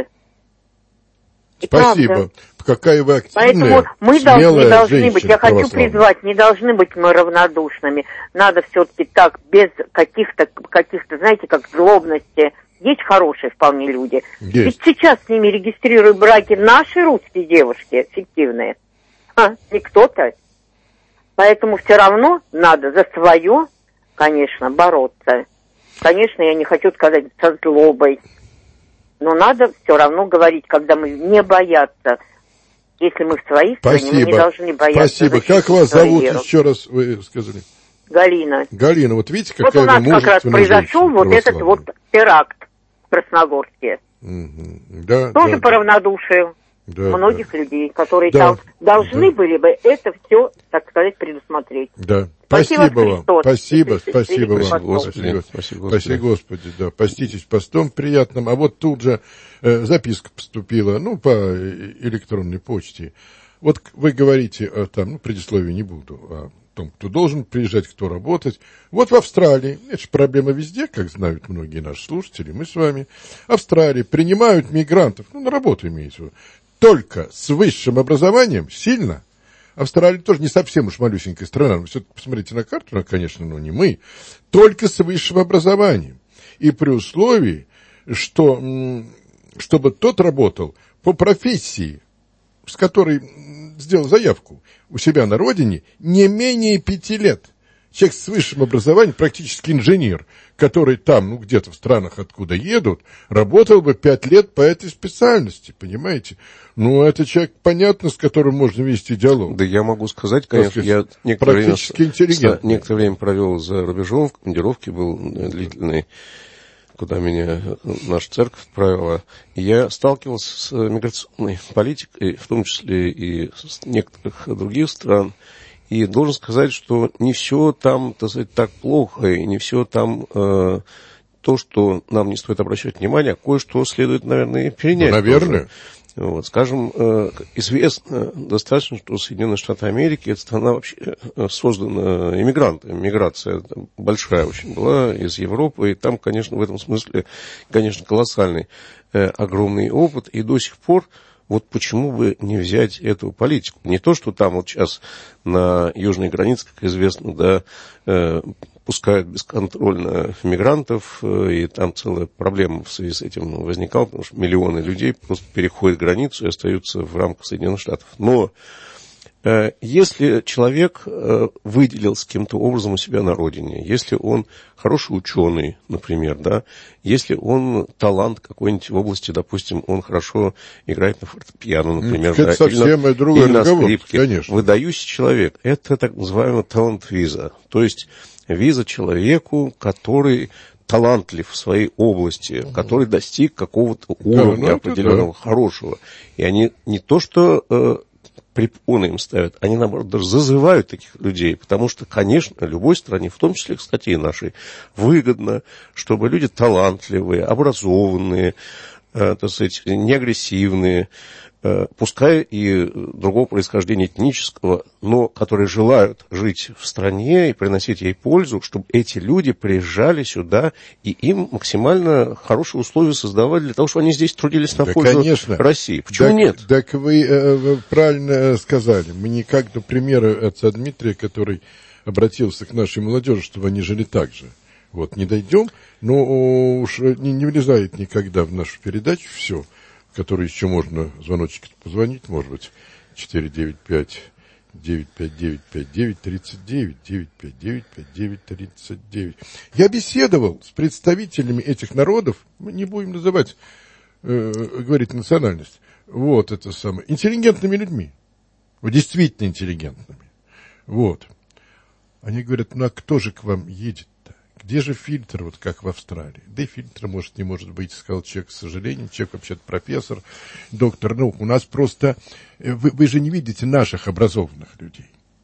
И спасибо. Правда. Какая вы активная, поэтому мы должны, не должны быть, я хочу православная. призвать, не должны быть мы равнодушными. Надо все-таки так, без каких-то, каких-то, знаете, как злобности. Есть хорошие вполне люди. Есть. Ведь сейчас с ними регистрируют браки наши русские девушки, фиктивные. А, не кто-то. Поэтому все равно надо за свое, конечно, бороться. Конечно, я не хочу сказать со злобой. Но надо все равно говорить, когда мы не бояться. Если мы в своей стране, мы не должны бояться. Спасибо. Как вас зовут, веру. Еще раз вы сказали? Галина. Галина, вот видите, какая вот вы мужественная. Вот у нас как раз произошел вот этот вот теракт в Красногорске. Угу. Да, тоже да, по равнодушию да, многих да. людей, которые да, там должны да. были бы это все, так сказать, предусмотреть. Да. Спасибо, спасибо вам. Спасибо, спасибо вам. Спасибо, Господи. Спасибо, Господи. Спасибо, Господи, да. Поститесь постом приятным. А вот тут же э, записка поступила, ну, по электронной почте. Вот вы говорите, о, там, ну, предисловия не буду, о том, кто должен приезжать, кто работать. Вот в Австралии, это же проблема везде, как знают многие наши слушатели, мы с вами. Австралии принимают мигрантов, ну, на работу имеется в виду, только с высшим образованием, сильно. Австралия тоже не совсем уж малюсенькая страна. Вы все-таки посмотрите на карту, ну, конечно, но не мы. Только с высшим образованием. И при условии, что, чтобы тот работал по профессии, с которой сделал заявку у себя на родине, не менее пяти лет. Человек с высшим образованием, практически инженер, который там, ну, где-то в странах, откуда едут, работал бы пять лет по этой специальности, понимаете? Ну, это человек, понятно, с которым можно вести диалог. Да я могу сказать, конечно, сказать, я некоторое практически время, интеллигентный. некоторое время провел за рубежом, в командировке был длительный, куда меня наша церковь отправила. И я сталкивался с миграционной политикой, в том числе и с некоторых других стран. И должен сказать, что не все там, так сказать, так плохо, и не все там э, то, что нам не стоит обращать внимание, а кое-что следует, наверное, перенять. Ну, наверное. Вот, скажем, известно достаточно, что Соединенные Штаты Америки, эта страна вообще создана иммигрантами, миграция большая очень была из Европы, и там, конечно, в этом смысле, конечно, колоссальный, огромный опыт, и до сих пор вот почему бы не взять эту политику? Не то, что там вот сейчас на южной границе, как известно, да, э, пускают бесконтрольно мигрантов, э, и там целая проблема в связи с этим возникала, потому что миллионы людей просто переходят границу и остаются в рамках Соединенных Штатов. Но э, если человек э, выделился каким-то образом у себя на родине, если он хороший ученый, например, да, если он талант какой-нибудь в области, допустим, он хорошо играет на фортепиано, например, это да, совсем или, на, другой или на скрипке, конечно. Выдающийся человек, это так называемый талант-виза, то есть виза человеку, который талантлив в своей области, угу. который достиг какого-то уровня да, ну, определенного, да. хорошего. И они не то что э, препоны им ставят, они, наоборот, даже зазывают таких людей, потому что, конечно, любой стране, в том числе, кстати, и нашей, выгодно, чтобы люди талантливые, образованные, э, так сказать, неагрессивные, э, пускай и другого происхождения этнического, но которые желают жить в стране и приносить ей пользу, чтобы эти люди приезжали сюда и им максимально хорошие условия создавали для того, чтобы они здесь трудились на да, пользу конечно. России. Почему так, нет? Так вы, вы правильно сказали. Мы никак, например, отца Дмитрия, который обратился к нашей молодежи, чтобы они жили так же. Вот, не дойдем, но уж не, не влезает никогда в нашу передачу все, в которой еще можно звоночек позвонить, может быть, четыре девять пять девять пять девять пять девять тридцать девять девять пять девять пять девять тридцать девять. Я беседовал с представителями этих народов, мы не будем называть, э, говорить национальность, вот это самое, интеллигентными людьми, действительно интеллигентными, вот. Они говорят, ну а кто же к вам едет-то? Где же фильтр, вот как в Австралии? Да и фильтра, может, не может быть, сказал человек, к сожалению. Человек вообще-то профессор, доктор наук. У нас просто... Вы, вы же не видите наших образованных людей.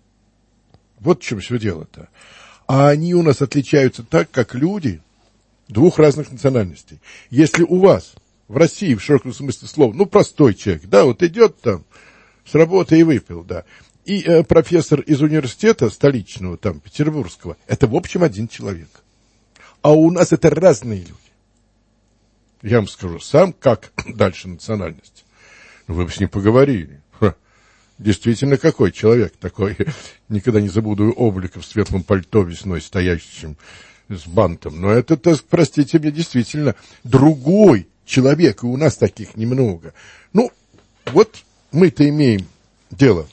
Вот в чем все дело-то. А они у нас отличаются так, как люди двух разных национальностей. Если у вас в России, в широком смысле слова, ну, простой человек, да, вот идет там с работы и выпил, да, и э, профессор из университета столичного, там, петербургского, это, в общем, один человек. А у нас это разные люди. Я вам скажу, сам как дальше национальность. Ну, вы бы с ним поговорили. Ха. Действительно, какой человек такой. Никогда не забуду облика в светлом пальто весной, стоящим с бантом. Но это, простите мне, действительно другой человек. И у нас таких немного. Ну, вот мы-то имеем дело.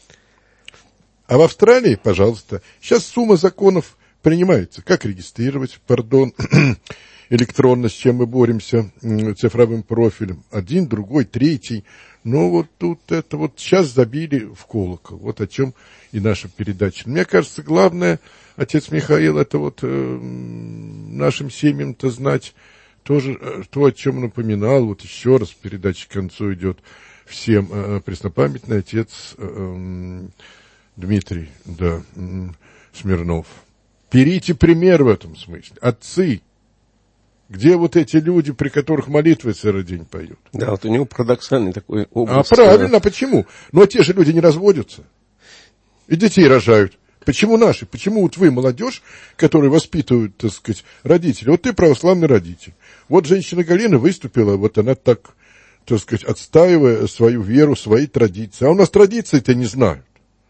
А в Австралии, пожалуйста, сейчас сумма законов принимается. Как регистрировать, пардон, электронно, с чем мы боремся, цифровым профилем. Один, другой, третий. Но вот тут это вот сейчас забили в колокол. Вот о чем и наша передача. Мне кажется, главное, отец Михаил, это вот э, нашим семьям-то знать тоже э, то, о чем напоминал. Вот еще раз, передача к концу идет всем. Э, преснопамятный отец э, Дмитрий, да, э, Смирнов. Берите пример в этом смысле. Отцы. Где вот эти люди, при которых молитвы целый день поют? Да, вот у него парадоксальный такой образ. А правильно, а почему? Но те же люди не разводятся. И детей рожают. Почему наши? Почему вот вы, молодежь, которые воспитывают, так сказать, родители? Вот ты православный родитель. Вот женщина Галина выступила, вот она так, так сказать, отстаивая свою веру, свои традиции. А у нас традиции-то не знают.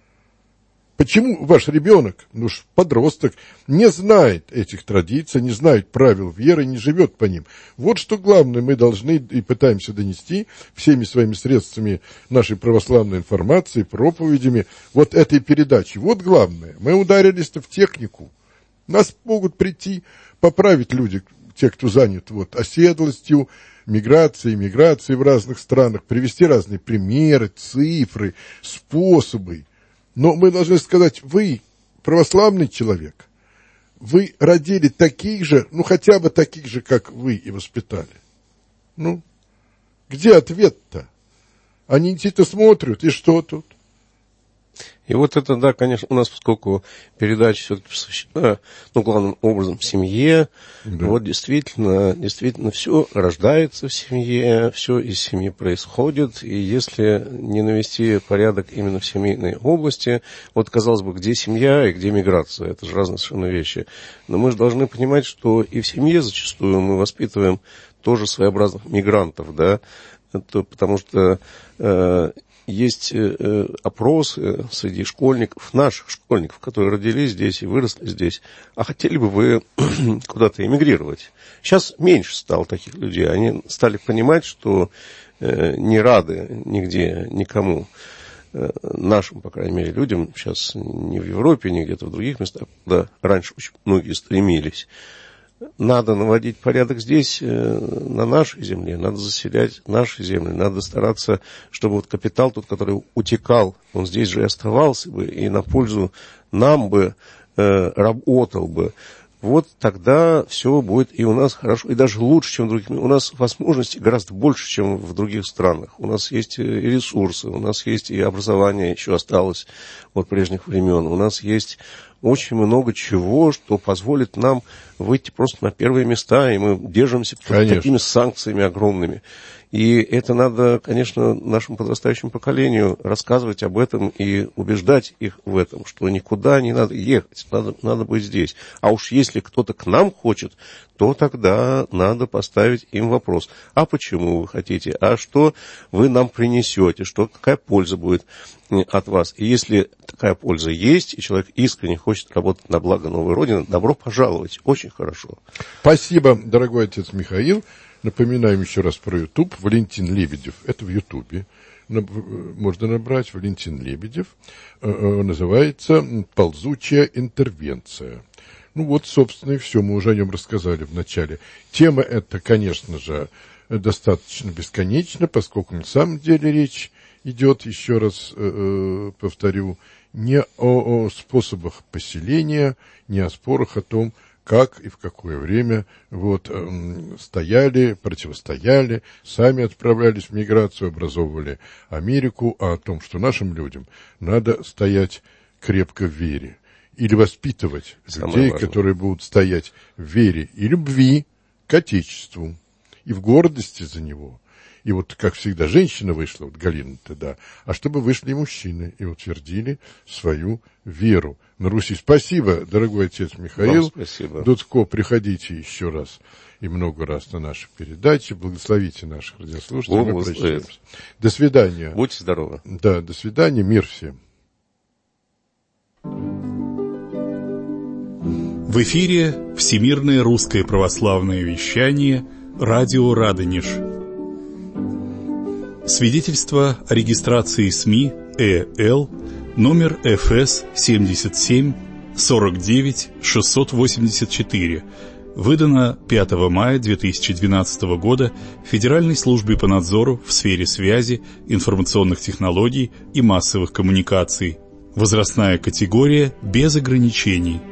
Почему ваш ребенок, ну уж подросток, не знает этих традиций, не знает правил веры, не живет по ним? Вот что главное мы должны и пытаемся донести всеми своими средствами нашей православной информации, проповедями вот этой передачи. Вот главное. Мы ударились-то в технику. Нас могут прийти, поправить люди, те, кто занят вот оседлостью, миграцией, миграцией в разных странах, привести разные примеры, цифры, способы. Но мы должны сказать, вы православный человек, вы родили таких же, ну хотя бы таких же, как вы, и воспитали. Ну, где ответ-то? Они те-то смотрят, и что тут? И вот это, да, конечно, у нас, поскольку передача все-таки посвящена, ну, главным образом, семье, да. Вот действительно, действительно, все рождается в семье, все из семьи происходит, и если не навести порядок именно в семейной области, вот, казалось бы, где семья и где миграция, это же разные совершенно вещи. Но мы же должны понимать, что и в семье зачастую мы воспитываем тоже своеобразных мигрантов, да, это потому что... Э, Есть э, опросы среди школьников, наших школьников, которые родились здесь и выросли здесь. А хотели бы вы куда-то эмигрировать? Сейчас меньше стало таких людей. Они стали понимать, что э, не рады нигде никому, э, нашим, по крайней мере, людям, сейчас не в Европе, не где-то в других местах, куда раньше очень многие стремились. Надо наводить порядок здесь, на нашей земле, надо заселять наши земли, надо стараться, чтобы вот капитал тот, который утекал, он здесь же и оставался бы, и на пользу нам бы э, работал бы. Вот тогда все будет и у нас хорошо, и даже лучше, чем в других. У нас возможностей гораздо больше, чем в других странах. У нас есть и ресурсы, у нас есть и образование еще осталось от прежних времен. У нас есть очень много чего, что позволит нам выйти просто на первые места, и мы держимся под такими санкциями огромными. И это надо, конечно, нашему подрастающему поколению рассказывать об этом и убеждать их в этом, что никуда не надо ехать, надо, надо быть здесь. А уж если кто-то к нам хочет, то тогда надо поставить им вопрос. А почему вы хотите? А что вы нам принесете? Что, какая польза будет от вас? И если такая польза есть, и человек искренне хочет работать на благо новой Родины, добро пожаловать. Очень хорошо. Спасибо, дорогой отец Михаил. Напоминаем еще раз про YouTube. Валентин Лебедев. Это в YouTube. Можно набрать Валентин Лебедев. Называется «Ползучая интервенция». Ну вот, собственно, и все. Мы уже о нем рассказали в начале. Тема эта, конечно же, достаточно бесконечна, поскольку на самом деле речь идет, еще раз э, повторю, не о, о способах поселения, не о спорах о том, как и в какое время вот, э, стояли, противостояли, сами отправлялись в миграцию, образовывали Америку, а о том, что нашим людям надо стоять крепко в вере. Или воспитывать Самое людей, важное. Которые будут стоять в вере и любви к Отечеству, и в гордости за него. И вот, как всегда, женщина вышла, вот Галина-то, да, а чтобы вышли и мужчины, и утвердили свою веру на Руси. Спасибо, дорогой отец Михаил. Вам спасибо. Дудко, приходите еще раз и много раз на наши передачи. Благословите наших радиослушателей. Мы прощаемся. До свидания. Будьте здоровы. Да, до свидания. Мир всем. В эфире Всемирное русское православное вещание «Радио Радонеж». Свидетельство о регистрации СМИ ЭЛ номер эф эс семьдесят семь сорок девять шестьсот восемьдесят четыре, выдано пятого мая две тысячи двенадцатого года Федеральной службой по надзору в сфере связи, информационных технологий и массовых коммуникаций. Возрастная категория без ограничений.